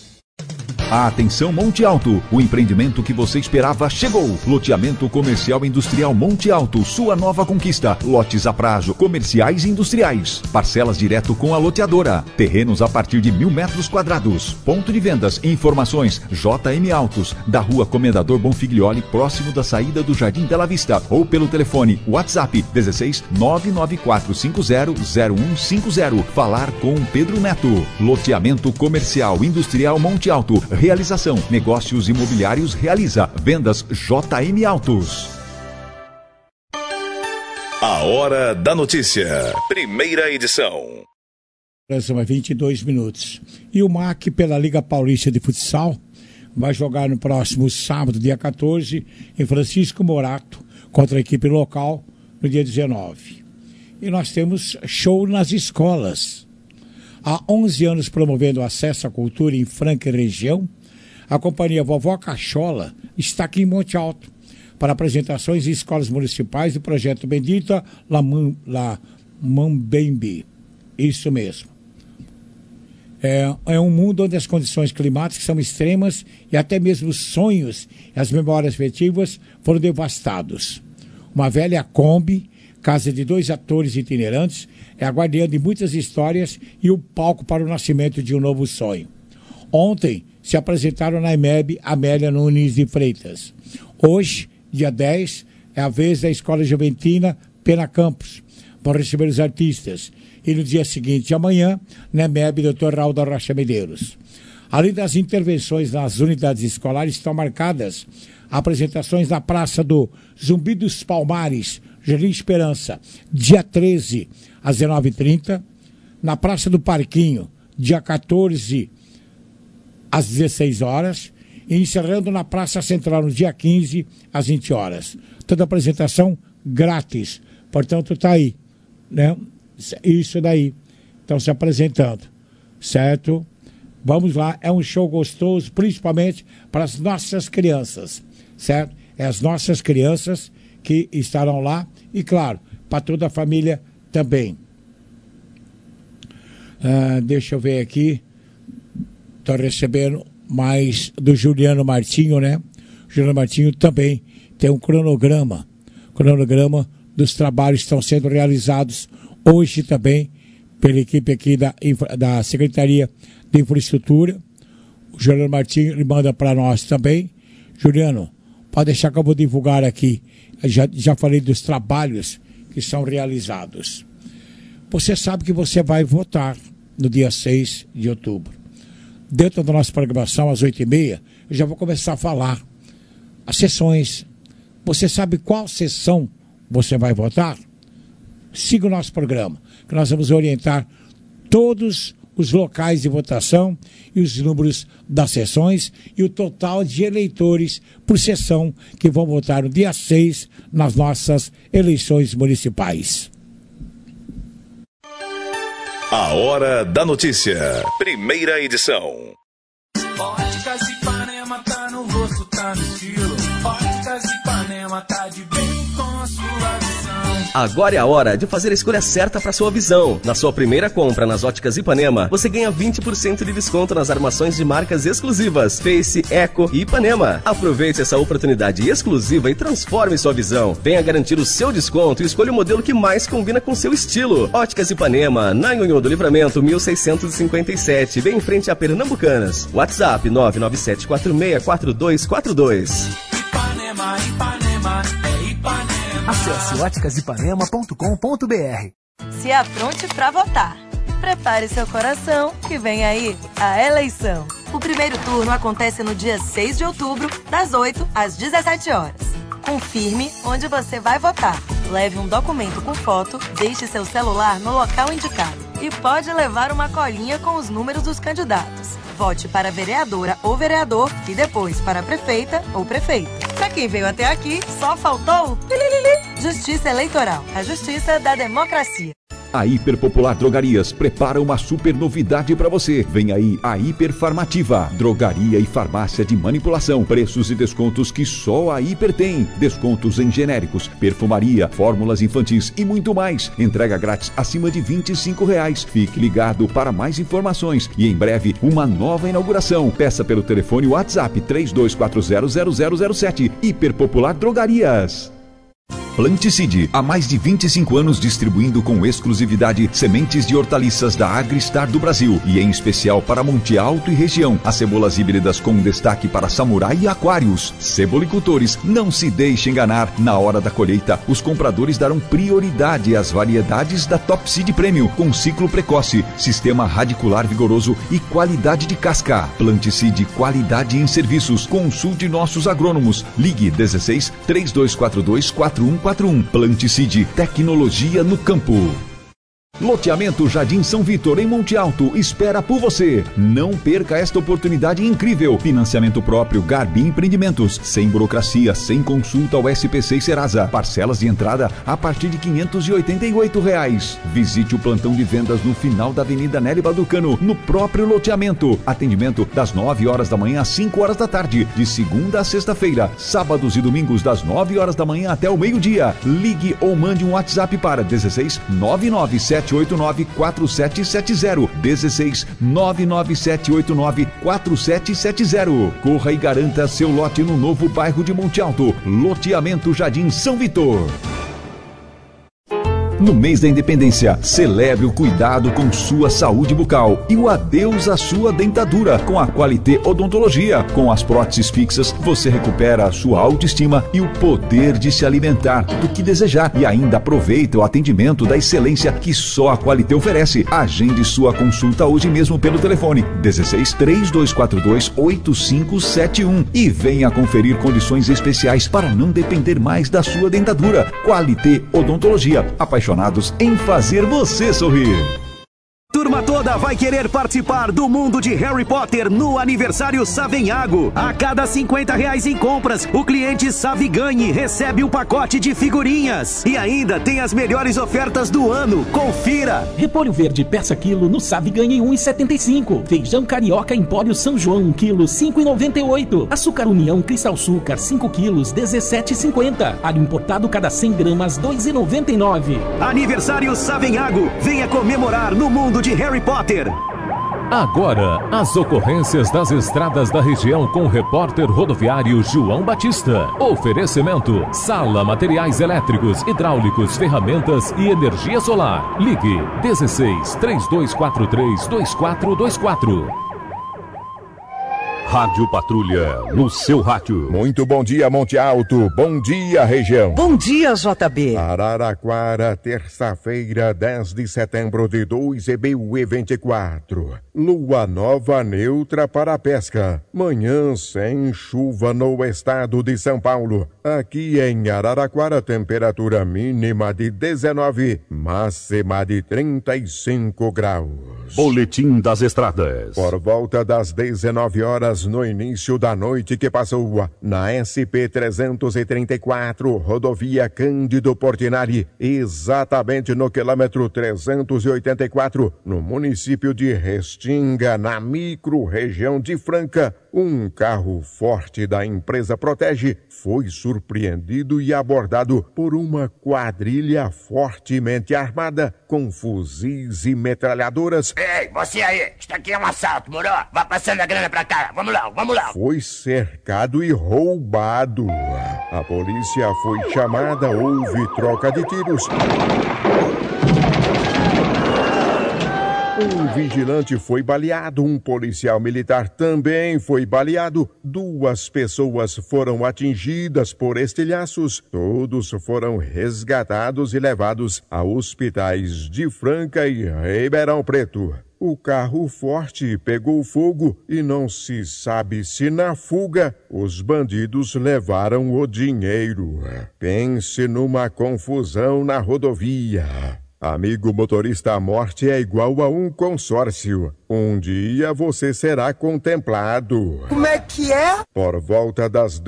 Atenção Monte Alto, o empreendimento que você esperava chegou. Loteamento comercial industrial Monte Alto, sua nova conquista. Lotes a prazo, comerciais e industriais. Parcelas direto com a loteadora. Terrenos a partir de 1.000 metros quadrados. Ponto de vendas e informações JM Autos, da Rua Comendador Bonfiglioli, próximo da saída do Jardim Bela Vista. Ou pelo telefone WhatsApp 16 994500150. Falar com Pedro Neto. Loteamento comercial industrial Monte Alto. Realização, negócios imobiliários realiza, vendas JM Autos. A Hora da Notícia, primeira edição. São 22 minutos. E o MAC, pela Liga Paulista de Futsal, vai jogar no próximo sábado, dia 14, em Francisco Morato, contra a equipe local, no dia 19. E nós temos show nas escolas. Há 11 anos promovendo acesso à cultura em Franca e região, a companhia Vovó Cachola está aqui em Monte Alto para apresentações em escolas municipais do projeto Bendita La Mambembe. Isso mesmo. É um mundo onde as condições climáticas são extremas e até mesmo os sonhos e as memórias afetivas foram devastados. Uma velha Kombi, casa de 2 atores itinerantes, é a guardiã de muitas histórias e o palco para o nascimento de um novo sonho. Ontem se apresentaram na EMEB Amélia Nunes de Freitas. Hoje, dia 10, é a vez da Escola Juventina Pena Campos. Vão receber os artistas. E no dia seguinte, amanhã, na EMEB Dr. Raul da Rocha Medeiros. Além das intervenções nas unidades escolares, estão marcadas apresentações na Praça do Zumbi dos Palmares, Jardim Esperança, dia 13, às 19h30. Na Praça do Parquinho, dia 14, às 16 horas. E encerrando na Praça Central no dia 15, às 20 horas. Toda apresentação grátis. Portanto, está aí, né? Isso daí. Estão se apresentando, certo? Vamos lá, é um show gostoso, principalmente para as nossas crianças, certo? É as nossas crianças que estarão lá e, claro, para toda a família também. Deixa eu ver aqui. Estou recebendo mais do Juliano Martinho, né? O Juliano Martinho também tem um cronograma dos trabalhos que estão sendo realizados hoje também pela equipe aqui da Secretaria de Infraestrutura. O Juliano Martinho ele manda para nós também. Juliano, pode deixar que eu vou divulgar aqui. Já falei dos trabalhos que são realizados. Você sabe que você vai votar no dia 6 de outubro. Dentro da nossa programação, às 8h30, eu já vou começar a falar as sessões. Você sabe qual sessão você vai votar? Siga o nosso programa, que nós vamos orientar todos os locais de votação e os números das sessões e o total de eleitores por sessão que vão votar no dia 6 nas nossas eleições municipais. A Hora da Notícia. Primeira edição. Óticas Ipanema tá no rosto, tá no estilo. Óticas Ipanema tá de bem com a sua visão. Agora é a hora de fazer a escolha certa para sua visão. Na sua primeira compra nas Óticas Ipanema, você ganha 20% de desconto nas armações de marcas exclusivas Face, Eco e Ipanema. Aproveite essa oportunidade exclusiva e transforme sua visão. Venha garantir o seu desconto e escolha o modelo que mais combina com seu estilo. Óticas Ipanema, na Nhonhô do Livramento, 1657, bem em frente a Pernambucanas. WhatsApp 997464242. Ipanema, Ipanema, é Ipanema. Acesse óticasipanema.com.br. Se apronte para votar. Prepare seu coração, que vem aí a eleição. O primeiro turno acontece no dia 6 de outubro, das 8 às 17 horas. Confirme onde você vai votar. Leve um documento com foto, deixe seu celular no local indicado. E pode levar uma colinha com os números dos candidatos. Vote para vereadora ou vereador e depois para prefeita ou prefeito. Para quem veio até aqui, só faltou Justiça Eleitoral, a justiça da democracia. A Hiperpopular Drogarias prepara uma super novidade para você. Vem aí a Hiperfarmativa, drogaria e farmácia de manipulação. Preços e descontos que só a Hiper tem. Descontos em genéricos, perfumaria, fórmulas infantis e muito mais. Entrega grátis acima de R$25. Fique ligado para mais informações e em breve uma nova inauguração. Peça pelo telefone WhatsApp 32400007. Hiperpopular Drogarias. Planticide, há mais de 25 anos distribuindo com exclusividade sementes de hortaliças da Agristar do Brasil e em especial para Monte Alto e região. As cebolas híbridas com destaque para samurai e aquários. Cebolicultores, não se deixe enganar. Na hora da colheita, os compradores darão prioridade às variedades da Top Seed Premium com ciclo precoce, sistema radicular vigoroso e qualidade de casca. Planticide, qualidade em serviços. Consulte nossos agrônomos. Ligue 16 3242 4141. Planticide, tecnologia no campo. Loteamento Jardim São Vitor, em Monte Alto, espera por você. Não perca esta oportunidade incrível. Financiamento próprio, Garbi Empreendimentos. Sem burocracia, sem consulta ao SPC e Serasa. Parcelas de entrada a partir de R$588. Visite o plantão de vendas no final da Avenida Nélio Balducano, no próprio loteamento. Atendimento das 9 horas da manhã às 5 horas da tarde, de segunda a sexta-feira. Sábados e domingos das 9 horas da manhã até o meio-dia. Ligue ou mande um WhatsApp para 16 997894770 16 997894770. Corra e garanta seu lote no novo bairro de Monte Alto. Loteamento Jardim São Vitor. No mês da Independência, celebre o cuidado com sua saúde bucal e o adeus à sua dentadura com a Qualité Odontologia. Com as próteses fixas, você recupera a sua autoestima e o poder de se alimentar do que desejar e ainda aproveita o atendimento da excelência que só a Qualité oferece. Agende sua consulta hoje mesmo pelo telefone 16 3242 8571 e venha conferir condições especiais para não depender mais da sua dentadura. Qualité Odontologia, apaixonados em fazer você sorrir. turma toda vai querer participar do mundo de Harry Potter no aniversário Savenhago. A cada R$50 em compras, o cliente Saviganhe recebe um pacote de figurinhas. E ainda tem as melhores ofertas do ano. Confira! Repolho verde peça quilo no Saviganhe 1,75. Feijão carioca Empório São João 1 quilo 5,98. Açúcar União Cristal Açúcar 5 quilos 17,50. Alho importado cada 100 gramas 2,99. Aniversário Savenhago. Venha comemorar no mundo de Harry Potter. Agora, as ocorrências das estradas da região com o repórter rodoviário João Batista. Oferecimento: Sala Materiais Elétricos, Hidráulicos, Ferramentas e Energia Solar. Ligue 16 3243 2424. Rádio Patrulha, no seu rádio. Muito bom dia, Monte Alto. Bom dia, região. Bom dia, JB. Araraquara, terça-feira, 10 de setembro de 2024. Lua nova neutra para a pesca. Manhã sem chuva no estado de São Paulo. Aqui em Araraquara, temperatura mínima de 19, máxima de 35 graus. Boletim das Estradas. Por volta das 19 horas, no início da noite que passou, na SP-334, rodovia Cândido Portinari, exatamente no quilômetro 384, no município de Restinga, na micro-região de Franca, um carro forte da empresa Protege foi surpreendido e abordado por uma quadrilha fortemente armada com fuzis e metralhadoras. Ei, você aí, isso aqui é um assalto, moro? Vai passando a grana pra cá, vamos lá, vamos lá. Foi cercado e roubado. A polícia foi chamada, houve troca de tiros. Um vigilante foi baleado, um policial militar também foi baleado. 2 pessoas foram atingidas por estilhaços. Todos foram resgatados e levados a hospitais de Franca e Ribeirão Preto. O carro forte pegou fogo e não se sabe se na fuga os bandidos levaram o dinheiro. Pense numa confusão na rodovia. Amigo motorista, a morte é igual a um consórcio. Um dia você será contemplado. Como é que é? Por volta das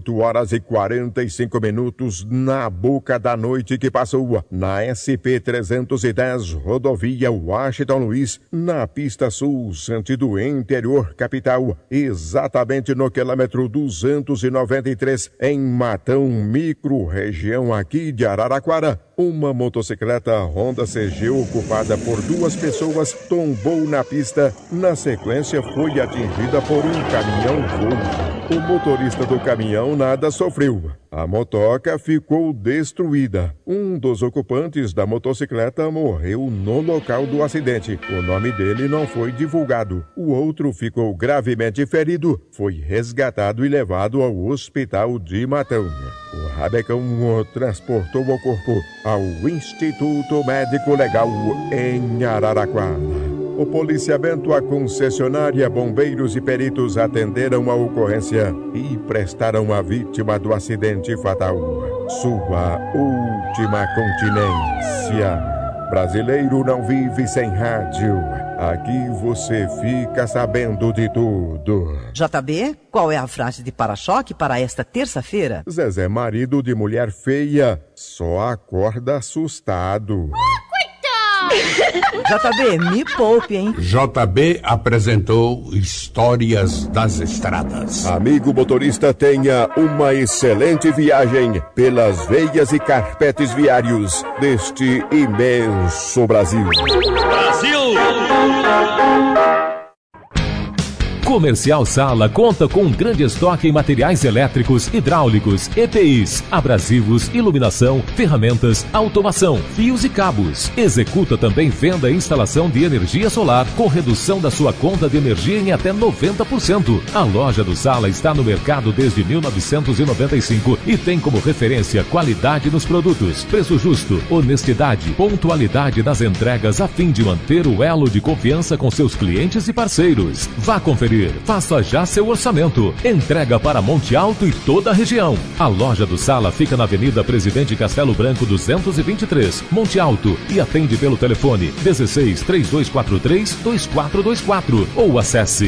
18h45, na boca da noite que passou, na SP-310, rodovia Washington Luiz, na pista sul, sentido interior capital, exatamente no quilômetro 293, em Matão, micro-região aqui de Araraquara, uma motocicleta Honda CG ocupada por 2 pessoas tombou na pista. Na sequência, foi atingida por um caminhão-voo. O motorista do caminhão nada sofreu. A motoca ficou destruída. Um dos ocupantes da motocicleta morreu no local do acidente. O nome dele não foi divulgado. O outro ficou gravemente ferido, foi resgatado e levado ao hospital de Matão. O rabecão o transportou o corpo ao Instituto Médico Legal em Araraquara. O policiamento, a concessionária, bombeiros e peritos atenderam a ocorrência e prestaram a vítima do acidente fatal sua última continência. Brasileiro não vive sem rádio. Aqui você fica sabendo de tudo. JB, qual é a frase de para-choque para esta terça-feira? Zezé, marido de mulher feia, só acorda assustado. JB, me poupe, hein? JB apresentou Histórias das Estradas. Amigo motorista, tenha uma excelente viagem pelas veias e carpetes viários deste imenso Brasil. Brasil! Comercial Sala conta com um grande estoque em materiais elétricos, hidráulicos, EPIs, abrasivos, iluminação, ferramentas, automação, fios e cabos. Executa também venda e instalação de energia solar com redução da sua conta de energia em até 90%. A loja do Sala está no mercado desde 1995 e tem como referência qualidade nos produtos, preço justo, honestidade, pontualidade nas entregas a fim de manter o elo de confiança com seus clientes e parceiros. Vá conferir garantir. Faça já seu orçamento. Entrega para Monte Alto e toda a região. A loja do Sala fica na Avenida Presidente Castelo Branco 223, Monte Alto, e atende pelo telefone 16 3243 2424 ou acesse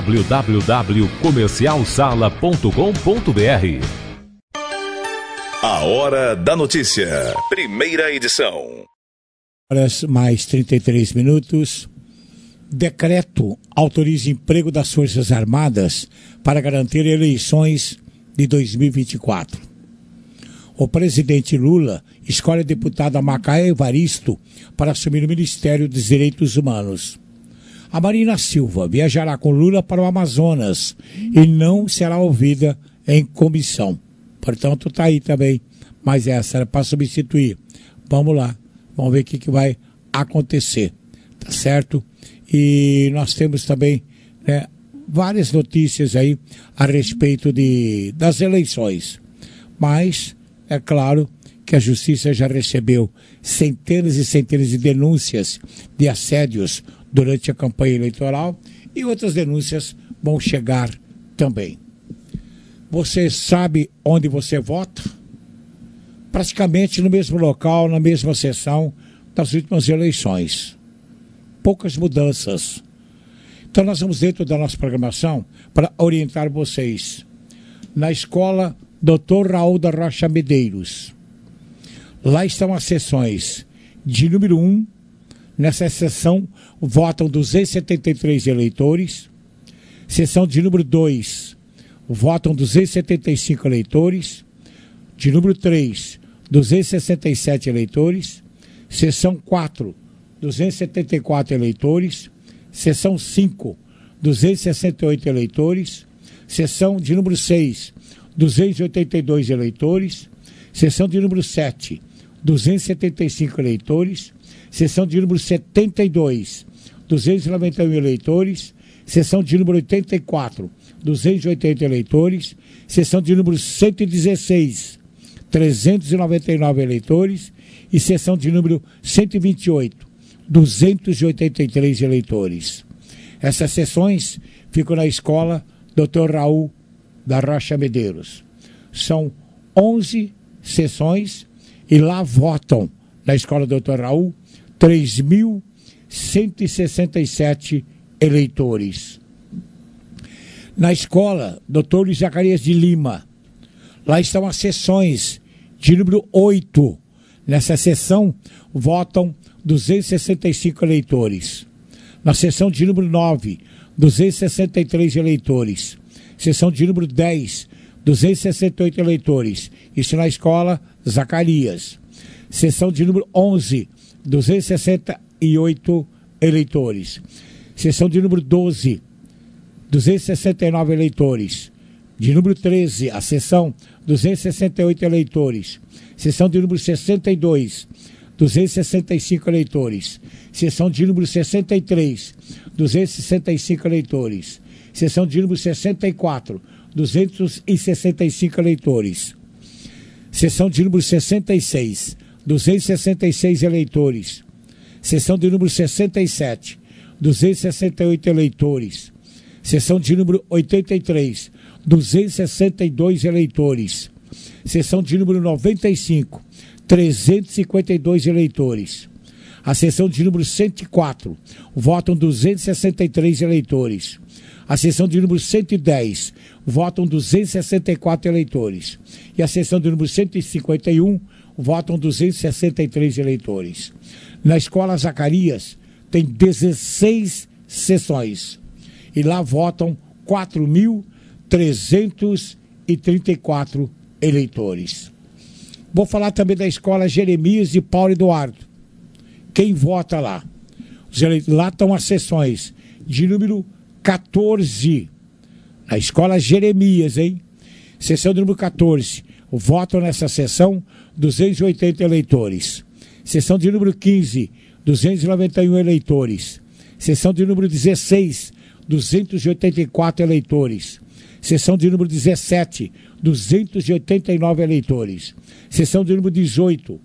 www.comercialsala.com.br. A Hora da Notícia. Primeira edição. Horas mais 33 minutos. Decreto autoriza emprego das Forças Armadas para garantir eleições de 2024. O presidente Lula escolhe a deputada Macaé Evaristo para assumir o Ministério dos Direitos Humanos. A Marina Silva viajará com Lula para o Amazonas e não será ouvida em comissão. Portanto, está aí também, mas essa era para substituir. Vamos lá, vamos ver o que vai acontecer, tá certo? E nós temos também, né, várias notícias aí a respeito das eleições. Mas é claro que a Justiça já recebeu centenas e centenas de denúncias de assédios durante a campanha eleitoral e outras denúncias vão chegar também. Você sabe onde você vota? Praticamente no mesmo local, na mesma sessão das últimas eleições. Poucas mudanças. Então nós vamos dentro da nossa programação para orientar vocês. Na escola Dr. Raul da Rocha Medeiros. Lá estão as sessões de número 1. Nessa sessão votam 273 eleitores. Sessão de número 2, votam 275 eleitores. De número 3, 267 eleitores. Sessão 4, 274 eleitores. Sessão 5, 268 eleitores. Sessão de número 6, 282 eleitores. Sessão de número 7, 275 eleitores. Sessão de número 72, 291 eleitores. Sessão de número 84, 280 eleitores. Sessão de número 116, 399 eleitores. E sessão de número 128, 283 eleitores. Essas sessões ficam na escola Dr. Raul da Rocha Medeiros. São 11 sessões e lá votam, na escola Dr. Raul, 3.167 eleitores. Na escola Dr. Luiz Zacarias de Lima, lá estão as sessões de número 8. Nessa sessão votam 265 eleitores. Na sessão de número 9, 263 eleitores. Sessão de número 10, 268 eleitores. Isso na escola Zacarias. Sessão de número 11, 268 eleitores. Sessão de número 12, 269 eleitores. De número 13, a sessão, 268 eleitores. Sessão de número 62, 265 eleitores. Sessão de número 63, 265 eleitores. Sessão de número 64, 265 eleitores. Sessão de número 66, 266 eleitores. Sessão de número 67, 268 eleitores. Sessão de número 83, 262 eleitores. Sessão de número 95, 352 eleitores. A sessão de número 104, votam 263 eleitores. A sessão de número 110, votam 264 eleitores. E a sessão de número 151, votam 263 eleitores. Na escola Zacarias, tem 16 sessões. E lá votam 4.334 eleitores. Vou falar também da escola Jeremias de Paulo Eduardo. Quem vota lá? Lá estão as sessões de número 14. A escola Jeremias, hein? Sessão de número 14. Votam nessa sessão 280 eleitores. Sessão de número 15, 291 eleitores. Sessão de número 16, 284 eleitores. Sessão de número 17, 289 eleitores. Sessão de número 18,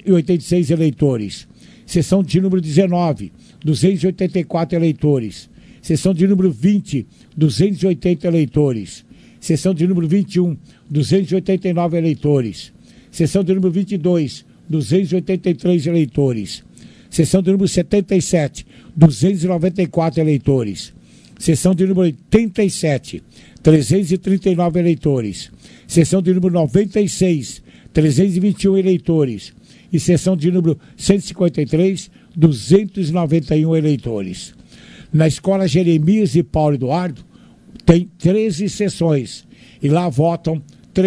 286 eleitores. Sessão de número 19, 284 eleitores. Sessão de número 20, 280 eleitores. Sessão de número 21, 289 eleitores. Sessão de número 22, 283 eleitores. Sessão de número 77, 294 eleitores. Sessão de número 87, 339 eleitores. Sessão de número 96, 321 eleitores. E sessão de número 153, 291 eleitores. Na Escola Jeremias e Paulo Eduardo, tem 13 sessões. E lá votam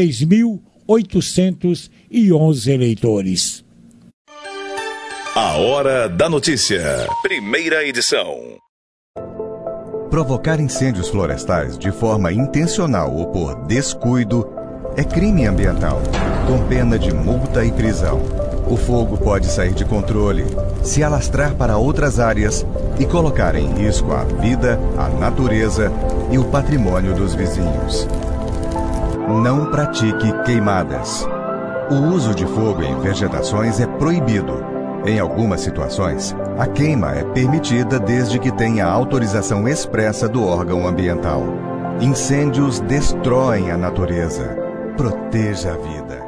3.811 eleitores. A Hora da Notícia. Primeira edição. Provocar incêndios florestais de forma intencional ou por descuido é crime ambiental, com pena de multa e prisão. O fogo pode sair de controle, se alastrar para outras áreas e colocar em risco a vida, a natureza e o patrimônio dos vizinhos. Não pratique queimadas. O uso de fogo em vegetações é proibido. Em algumas situações, a queima é permitida desde que tenha autorização expressa do órgão ambiental. Incêndios destroem a natureza. Proteja a vida.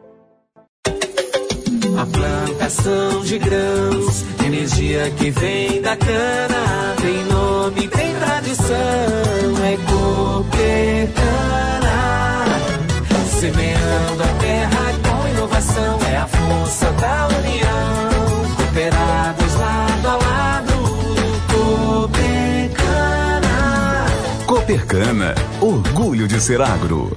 A plantação de grãos, energia que vem da cana, tem nome, tem tradição, é Coopercana. Semeando a terra com inovação, é a força da união. Cooperados lado a lado, Coopercana. Coopercana, orgulho de ser agro.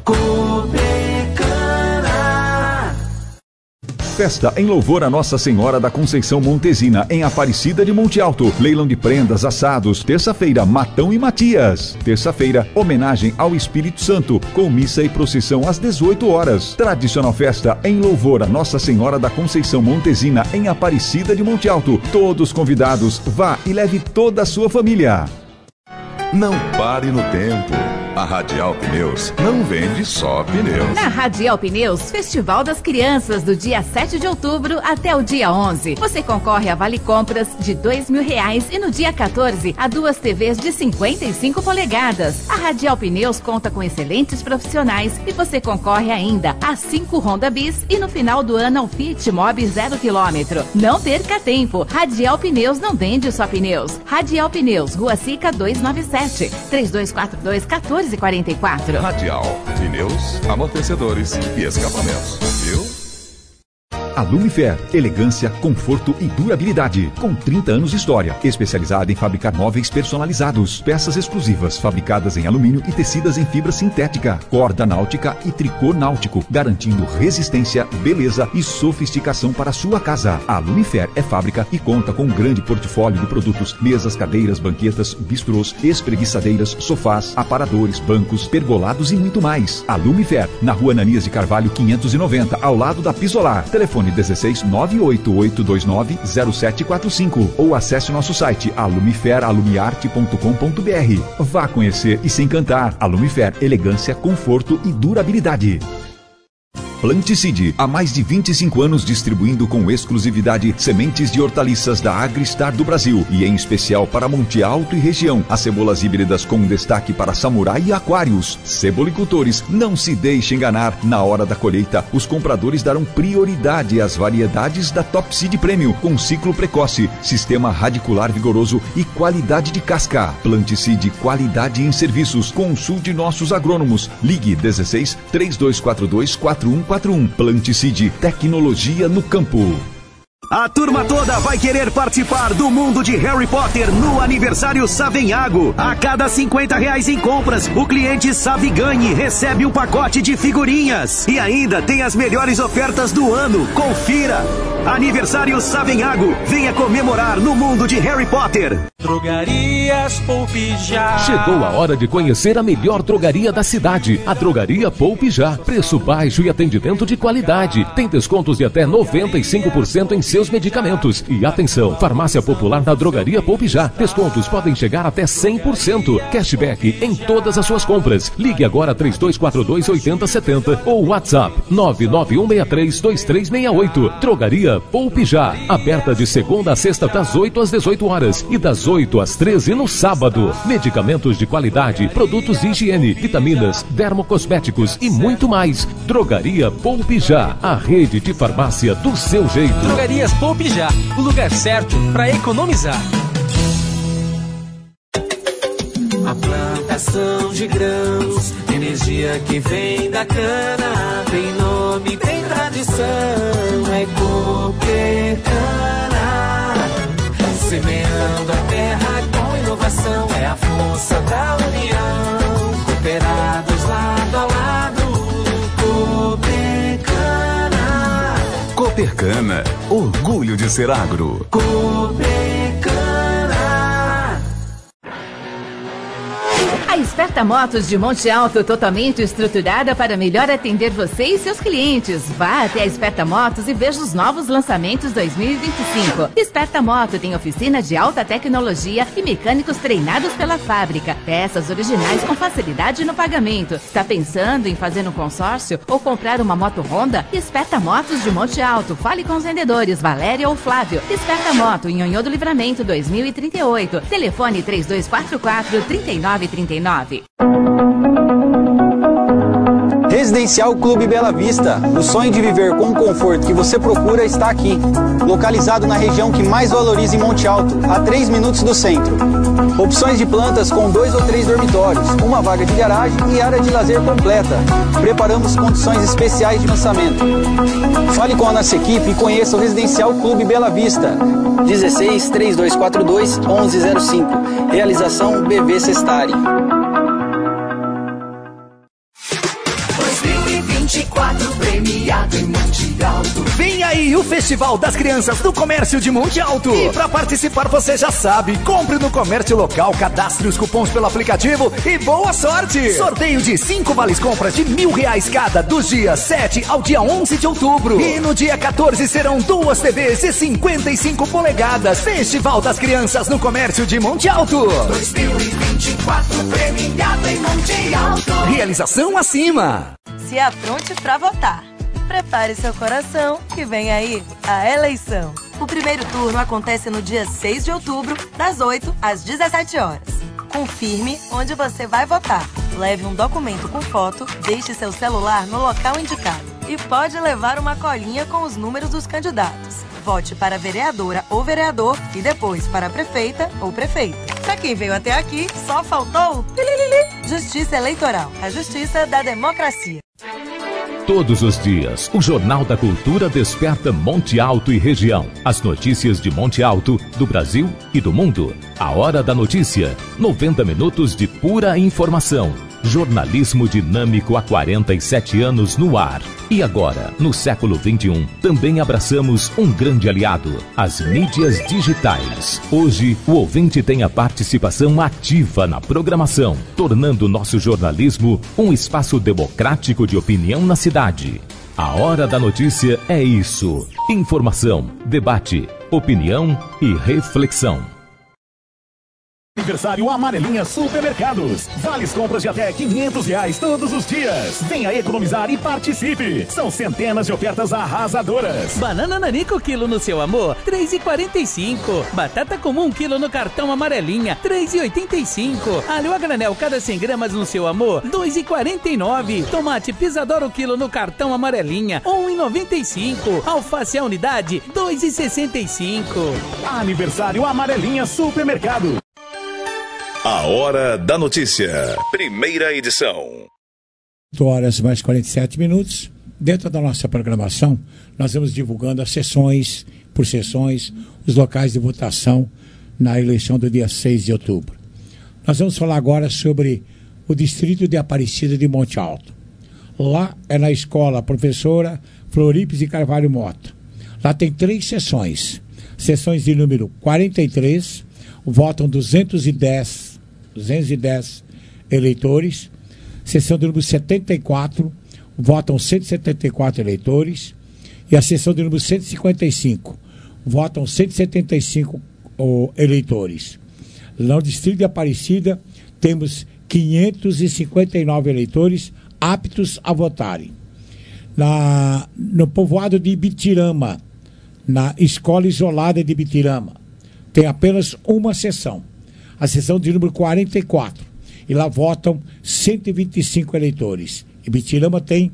Festa em louvor a Nossa Senhora da Conceição Montesina, em Aparecida de Monte Alto. Leilão de prendas, assados. Terça-feira, Matão e Matias. Terça-feira, homenagem ao Espírito Santo, com missa e procissão às 18 horas. Tradicional festa em louvor a Nossa Senhora da Conceição Montesina, em Aparecida de Monte Alto. Todos convidados, vá e leve toda a sua família. Não pare no tempo. A Radial Pneus não vende só pneus. Na Radial Pneus, Festival das Crianças, do dia 7 de outubro até o dia 11. Você concorre a vale compras de R$2.000 e no dia 14 a 2 TVs de 55 polegadas. A Radial Pneus conta com excelentes profissionais e você concorre ainda a 5 Honda Bis e no final do ano ao Fiat Mobi 0 km. Não perca tempo. Radial Pneus não vende só pneus. Radial Pneus, Rua Sica 297, 3242-1444. Radial, pneus, amortecedores e escapamentos. Viu? A Lumifer, elegância, conforto e durabilidade. Com 30 anos de história, especializada em fabricar móveis personalizados, peças exclusivas, fabricadas em alumínio e tecidas em fibra sintética, corda náutica e tricô náutico, garantindo resistência, beleza e sofisticação para a sua casa. A Lumifer é fábrica e conta com um grande portfólio de produtos: mesas, cadeiras, banquetas, bistrôs, espreguiçadeiras, sofás, aparadores, bancos, pergolados e muito mais. A Lumifer, na Rua Ananias de Carvalho 590, ao lado da Pisolar. Telefone 16 98829 0745 ou acesse nosso site alumiferalumiarte.com.br. Vá conhecer e se encantar. A Lumifer, elegância, conforto e durabilidade. Planticide, há mais de 25 anos distribuindo com exclusividade sementes de hortaliças da Agristar do Brasil e em especial para Monte Alto e região. As cebolas híbridas com destaque para samurai e aquários. Cebolicultores, não se deixe enganar. Na hora da colheita, os compradores darão prioridade às variedades da Top Seed Premium, com ciclo precoce, sistema radicular vigoroso e qualidade de casca. Planticide, qualidade em serviços. Consulte nossos agrônomos. Ligue 16 3242 4141. Planticide, tecnologia no campo. A turma toda vai querer participar do mundo de Harry Potter no aniversário Savenhago. A cada R$50 em compras, o cliente Sabe Ganhe recebe um pacote de figurinhas. E ainda tem as melhores ofertas do ano. Confira! Aniversário Savenhago. Venha comemorar no mundo de Harry Potter. Drogarias Poupe Já. Chegou a hora de conhecer a melhor drogaria da cidade. A Drogaria Poupe Já. Preço baixo e atendimento de qualidade. Tem descontos de até 95% em seus medicamentos. E atenção, Farmácia Popular na Drogaria Poupe Já. Descontos podem chegar até 100%. Cashback em todas as suas compras. Ligue agora 3242-8070 ou WhatsApp 991632368. Drogaria Drogaria Poupe Já, aberta de segunda a sexta das 8 às 18 horas e das 8 às 13 no sábado. Medicamentos de qualidade, produtos de higiene, vitaminas, dermocosméticos e muito mais. Drogaria Poupe Já, a rede de farmácia do seu jeito. Drogarias Poupe Já, o lugar certo para economizar. A plantação de grãos, energia que vem da cana, tem nome, tem tradição, é Coopercana. Semeando a terra com inovação, é a força da união. Cooperados lado a lado, Coopercana. Coopercana, orgulho de ser agro. A Esperta Motos de Monte Alto, totalmente estruturada para melhor atender você e seus clientes. Vá até a Esperta Motos e veja os novos lançamentos 2025. Esperta Moto tem oficina de alta tecnologia e mecânicos treinados pela fábrica. Peças originais com facilidade no pagamento. Está pensando em fazer um consórcio ou comprar uma moto Honda? Esperta Motos de Monte Alto. Fale com os vendedores Valéria ou Flávio. Esperta Moto em Nhonhô do Livramento 2038. Telefone 3244-3939. Residencial Clube Bela Vista. O sonho de viver com o conforto que você procura está aqui. Localizado na região que mais valoriza em Monte Alto, a 3 minutos do centro. Opções de plantas com 2 ou 3 dormitórios, uma vaga de garagem e área de lazer completa. Preparamos condições especiais de lançamento. Fale com a nossa equipe e conheça o Residencial Clube Bela Vista. 16 3242 1105. Realização BV Sestari. 2024 premiado em Monte Alto. Vem aí o Festival das Crianças do Comércio de Monte Alto. E para participar você já sabe, compre no comércio local, cadastre os cupons pelo aplicativo e boa sorte! Sorteio de 5 vales compras de R$1.000 cada, dos dias 7 ao dia 11 de outubro. E no dia 14 serão 2 TVs de 55 polegadas. Festival das Crianças no Comércio de Monte Alto. 2024 premiado em Monte Alto. Realização acima. Se apronte para votar. Prepare seu coração, que vem aí a eleição. O primeiro turno acontece no dia 6 de outubro, das 8 às 17 horas. Confirme onde você vai votar. Leve um documento com foto, deixe seu celular no local indicado. E pode levar uma colinha com os números dos candidatos. Vote para vereadora ou vereador e depois para prefeita ou prefeito. Para quem veio até aqui, só faltou Justiça Eleitoral, a justiça da democracia. Todos os dias, o Jornal da Cultura desperta Monte Alto e região. As notícias de Monte Alto, do Brasil e do mundo. A Hora da Notícia. 90 minutos de pura informação. Jornalismo dinâmico há 47 anos no ar. E agora, no século XXI, também abraçamos um grande aliado, as mídias digitais. Hoje, o ouvinte tem a participação ativa na programação, tornando nosso jornalismo um espaço democrático de opinião na cidade. A Hora da Notícia é isso. Informação, debate, opinião e reflexão. Aniversário Amarelinha Supermercados. Vales compras de até R$500 todos os dias. Venha economizar e participe. São centenas de ofertas arrasadoras. Banana Nanico quilo no seu amor, R$3,45. Batata comum quilo no cartão Amarelinha, R$3,85. Alho a granel cada 100 gramas no seu amor, R$2,49. Tomate Pisadoro quilo no cartão Amarelinha, R$1,95. Alface a unidade, R$2,65. Aniversário Amarelinha Supermercado. A Hora da Notícia, primeira edição. 8 horas mais 47 minutos. Dentro da nossa programação, nós vamos divulgando as sessões, por sessões, os locais de votação na eleição do dia 6 de outubro. Nós vamos falar agora sobre o distrito de Aparecida de Monte Alto. Lá é na escola Professora Floripes de Carvalho Mota. Lá tem 3 sessões. Sessões de número 43, votam 210 eleitores. Sessão de número 74, votam 174 eleitores. E a sessão de número 155, votam 175 eleitores. Lá no distrito de Aparecida, temos 559 eleitores aptos a votarem. No povoado de Ibitirama, na Escola Isolada de Bitirama. Tem apenas uma sessão, a sessão de número 44. E lá votam 125 eleitores. E Bitirama tem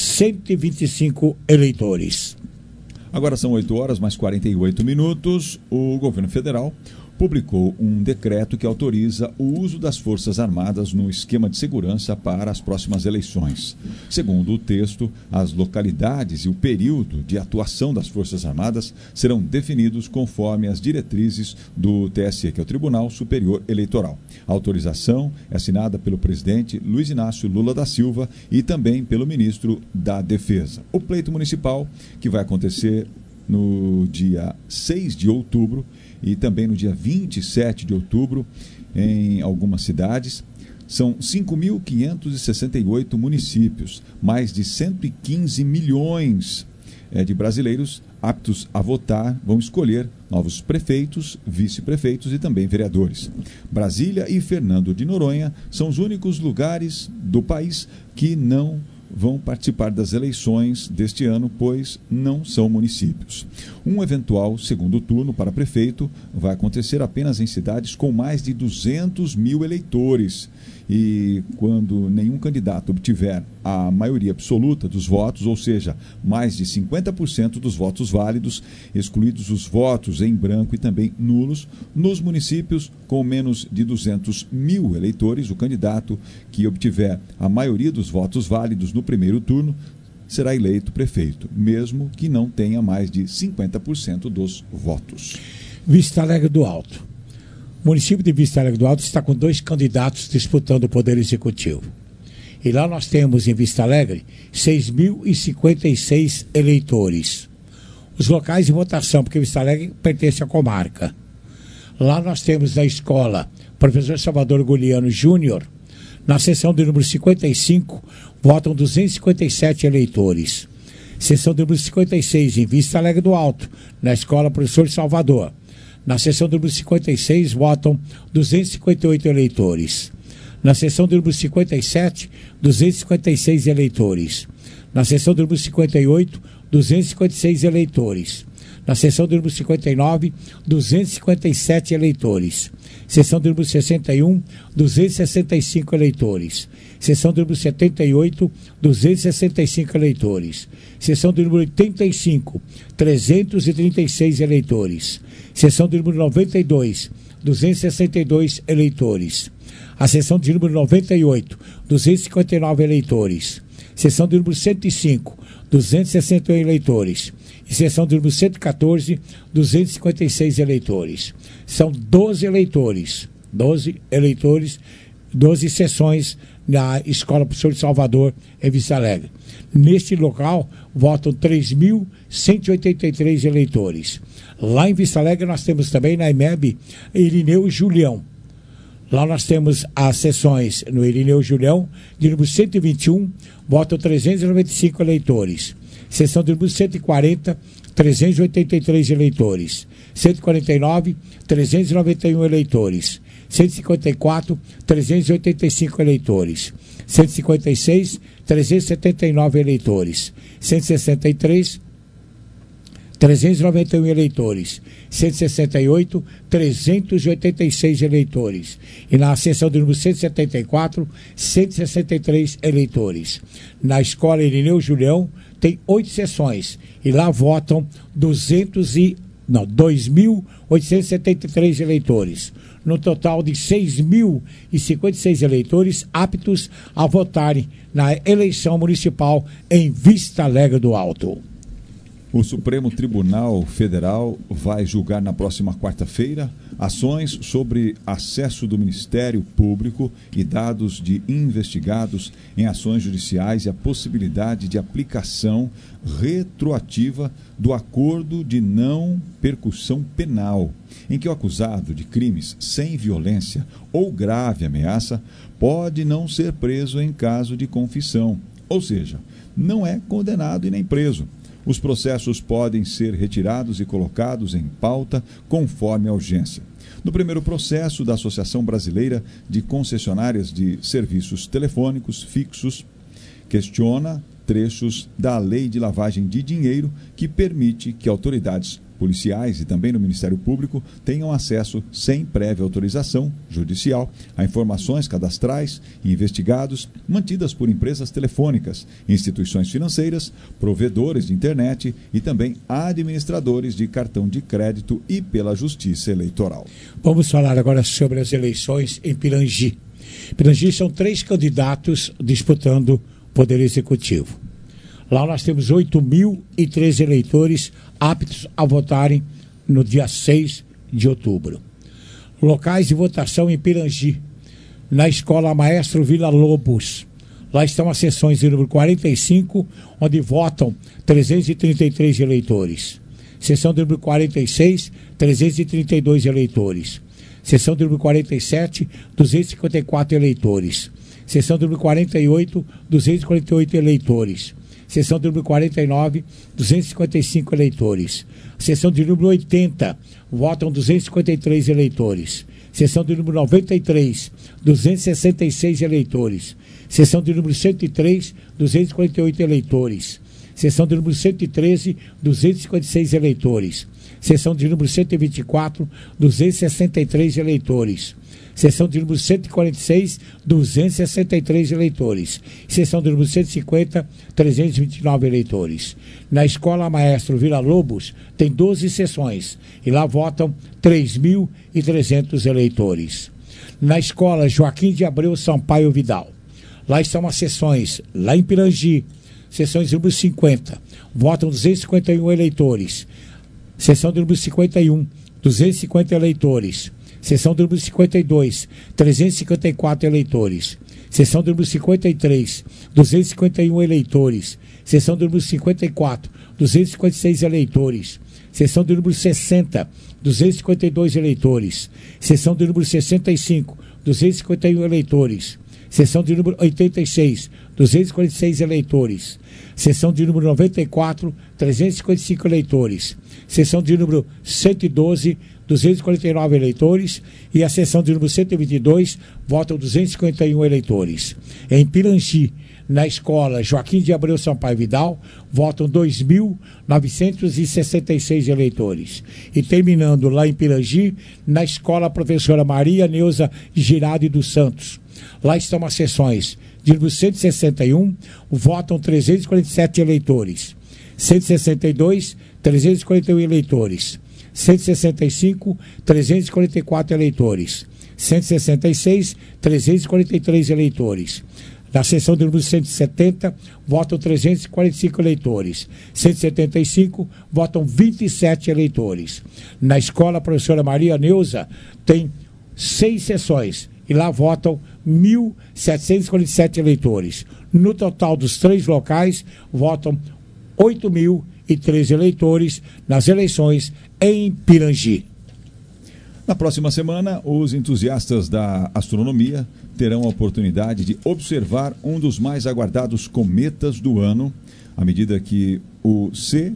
125 eleitores. Agora são 8 horas mais 48 minutos. O governo federal publicou um decreto que autoriza o uso das Forças Armadas no esquema de segurança para as próximas eleições. Segundo o texto, as localidades e o período de atuação das Forças Armadas serão definidos conforme as diretrizes do TSE, que é o Tribunal Superior Eleitoral. A autorização é assinada pelo presidente Luiz Inácio Lula da Silva e também pelo ministro da Defesa. O pleito municipal, que vai acontecer no dia 6 de outubro, e também no dia 27 de outubro, em algumas cidades. São 5.568 municípios, mais de 115 milhões de brasileiros aptos a votar vão escolher novos prefeitos, vice-prefeitos e também vereadores. Brasília e Fernando de Noronha são os únicos lugares do país que não vão participar das eleições deste ano, pois não são municípios. Um eventual segundo turno para prefeito vai acontecer apenas em cidades com mais de 200 mil eleitores. E quando nenhum candidato obtiver a maioria absoluta dos votos, ou seja, mais de 50% dos votos válidos, excluídos os votos em branco e também nulos, nos municípios com menos de 200 mil eleitores, o candidato que obtiver a maioria dos votos válidos no primeiro turno será eleito prefeito, mesmo que não tenha mais de 50% dos votos. Vista Alegre do Alto. O município de Vista Alegre do Alto está com 2 candidatos disputando o Poder Executivo. E lá nós temos em Vista Alegre 6.056 eleitores. Os locais de votação, porque Vista Alegre pertence à comarca. Lá nós temos na escola Professor Salvador Goliano Júnior, na seção de número 55, votam 257 eleitores. Seção de número 56, em Vista Alegre do Alto, na escola Professor Salvador. Na seção do número 56, votam 258 eleitores. Na seção do número 57, 256 eleitores. Na seção do número 58, 256 eleitores. Na seção do número 59, 257 eleitores. Seção do número 61, 265 eleitores. Seção do número 78, 265 eleitores. Seção do número 85, 336 eleitores. Seção do número 92, 262 eleitores. A seção de número 98, 259 eleitores. Seção do número 105, 261 eleitores. E seção do número 114, 256 eleitores. São 12 eleitores, 12 sessões na Escola Professor de Salvador, em Vista Alegre. Neste local, votam 3.183 eleitores. Lá em Vista Alegre, nós temos também na IMEB Irineu Julião. Lá nós temos as sessões no Irineu Julião, de número 121, votam 395 eleitores. Seção de número 140, 383 eleitores. 149, 391 eleitores. 154, 385 eleitores. 156, 379 eleitores. 163, 391 eleitores. 168, 386 eleitores. E na seção do número 174, 163 eleitores. Na escola Irineu Julião, tem 8 sessões. E lá votam 2.873 eleitores. No total de 6.056 eleitores aptos a votarem na eleição municipal em Vista Alegre do Alto. O Supremo Tribunal Federal vai julgar na próxima quarta-feira ações sobre acesso do Ministério Público e dados de investigados em ações judiciais e a possibilidade de aplicação retroativa do acordo de não percussão penal, em que o acusado de crimes sem violência ou grave ameaça pode não ser preso em caso de confissão, ou seja, não é condenado e nem preso. Os processos podem ser retirados e colocados em pauta conforme a urgência. No primeiro processo da Associação Brasileira de Concessionárias de Serviços Telefônicos Fixos, questiona trechos da Lei de Lavagem de Dinheiro, que permite que autoridades policiais e também no Ministério Público tenham acesso sem prévia autorização judicial a informações cadastrais e investigados mantidas por empresas telefônicas, instituições financeiras, provedores de internet e também administradores de cartão de crédito e pela Justiça Eleitoral. Vamos falar agora sobre as eleições em Pirangi. Pirangi são 3 candidatos disputando o Poder Executivo. Lá nós temos 8.013 eleitores aptos a votarem no dia 6 de outubro. Locais de votação em Pirangi, na Escola Maestro Vila Lobos. Lá estão as sessões de número 45, onde votam 333 eleitores. Sessão de número 46, 332 eleitores. Sessão de número 47, 254 eleitores. Sessão de número 48, 248 eleitores. Sessão de número 49, 255 eleitores. Sessão de número 80, votam 253 eleitores. Sessão de número 93, 266 eleitores. Sessão de número 103, 248 eleitores. Sessão de número 113, 256 eleitores. Sessão de número 124, 263 eleitores. Sessão de número 146, 263 eleitores. Sessão de número 150, 329 eleitores. Na Escola Maestro Vila Lobos, tem 12 sessões e lá votam 3.300 eleitores. Na Escola Joaquim de Abreu Sampaio Vidal, lá estão as sessões, lá em Pirangi, sessões de número 50, votam 251 eleitores. Sessão de número 51, 250 eleitores. Sessão do número 52, 354 eleitores. Sessão do número 53, 251 eleitores. Sessão do número 54, 256 eleitores. Sessão do número 60, 252 eleitores. Sessão do número 65, 251 eleitores. Sessão de número 86, 246 eleitores. Sessão de número 94, 355 eleitores. Sessão de número 112, 249 eleitores, e a sessão de número 122 votam 251 eleitores. Em Pirangi, na Escola Joaquim de Abreu Sampaio Vidal, votam 2.966 eleitores. E terminando lá em Pirangi, na Escola Professora Maria Neuza Girardi dos Santos. Lá estão as sessões de número 161, votam 347 eleitores. 162, 341 eleitores. 165, 344 eleitores. 166, 343 eleitores. Na sessão de número 170, votam 345 eleitores. 175, votam 27 eleitores. Na Escola Professora Maria Neuza, tem 6 sessões e lá votam 1.747 eleitores. No total dos 3 locais, votam 8.013 eleitores nas eleições em Pirangi. Na próxima semana, os entusiastas da astronomia terão a oportunidade de observar um dos mais aguardados cometas do ano, à medida que o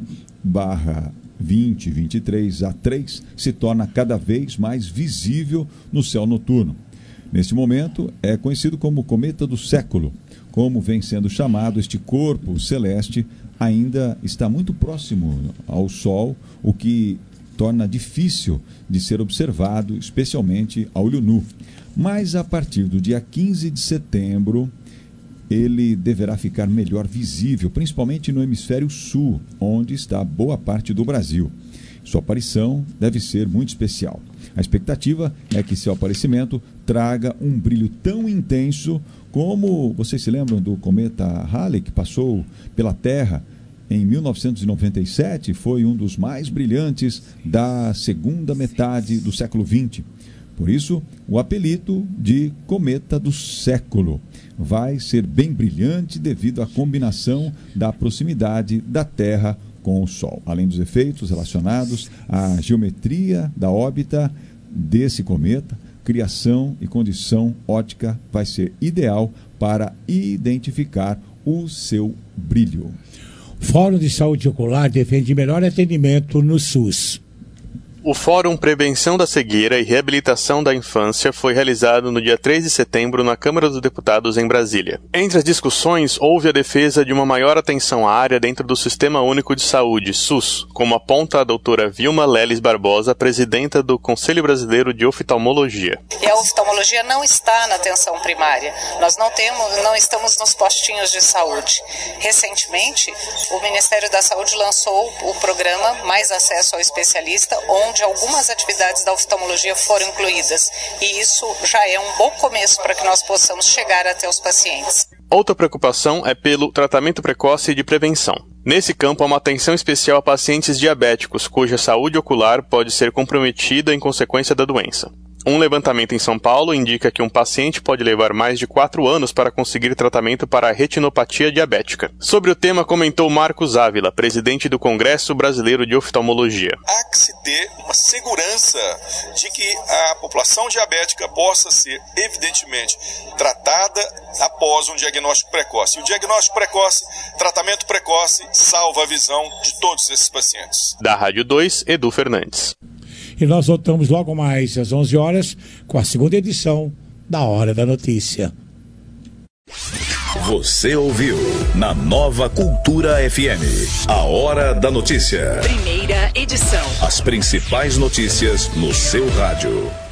C/2023A3 se torna cada vez mais visível no céu noturno. Neste momento, é conhecido como o cometa do século. Como vem sendo chamado, este corpo celeste ainda está muito próximo ao Sol, o que torna difícil de ser observado, especialmente a olho nu. Mas a partir do dia 15 de setembro, ele deverá ficar melhor visível, principalmente no hemisfério sul, onde está boa parte do Brasil. Sua aparição deve ser muito especial. A expectativa é que seu aparecimento traga um brilho tão intenso como, vocês se lembram do cometa Halley, que passou pela Terra em 1997, foi um dos mais brilhantes da segunda metade do século XX. Por isso, o apelido de cometa do século vai ser bem brilhante devido à combinação da proximidade da Terra com o Sol, além dos efeitos relacionados à geometria da órbita desse cometa. Criação e condição óptica vai ser ideal para identificar o seu brilho. Fórum de Saúde Ocular defende melhor atendimento no SUS. O Fórum Prevenção da Cegueira e Reabilitação da Infância foi realizado no dia 3 de setembro na Câmara dos Deputados em Brasília. Entre as discussões, houve a defesa de uma maior atenção à área dentro do Sistema Único de Saúde, SUS, como aponta a doutora Vilma Leles Barbosa, presidenta do Conselho Brasileiro de Oftalmologia. E a oftalmologia não está na atenção primária. Nós não estamos nos postinhos de saúde. Recentemente, o Ministério da Saúde lançou o programa Mais Acesso ao Especialista, onde algumas atividades da oftalmologia foram incluídas. E isso já é um bom começo para que nós possamos chegar até os pacientes. Outra preocupação é pelo tratamento precoce e de prevenção. Nesse campo, há uma atenção especial a pacientes diabéticos, cuja saúde ocular pode ser comprometida em consequência da doença. Um levantamento em São Paulo indica que um paciente pode levar mais de 4 anos para conseguir tratamento para a retinopatia diabética. Sobre o tema, comentou Marcos Ávila, presidente do Congresso Brasileiro de Oftalmologia. Há que se ter uma segurança de que a população diabética possa ser, evidentemente, tratada após um diagnóstico precoce. E o diagnóstico precoce, tratamento precoce, salva a visão de todos esses pacientes. Da Rádio 2, Edu Fernandes. E nós voltamos logo mais às 11 horas com a segunda edição da Hora da Notícia. Você ouviu na Nova Cultura FM, a Hora da Notícia. Primeira edição. As principais notícias no seu rádio.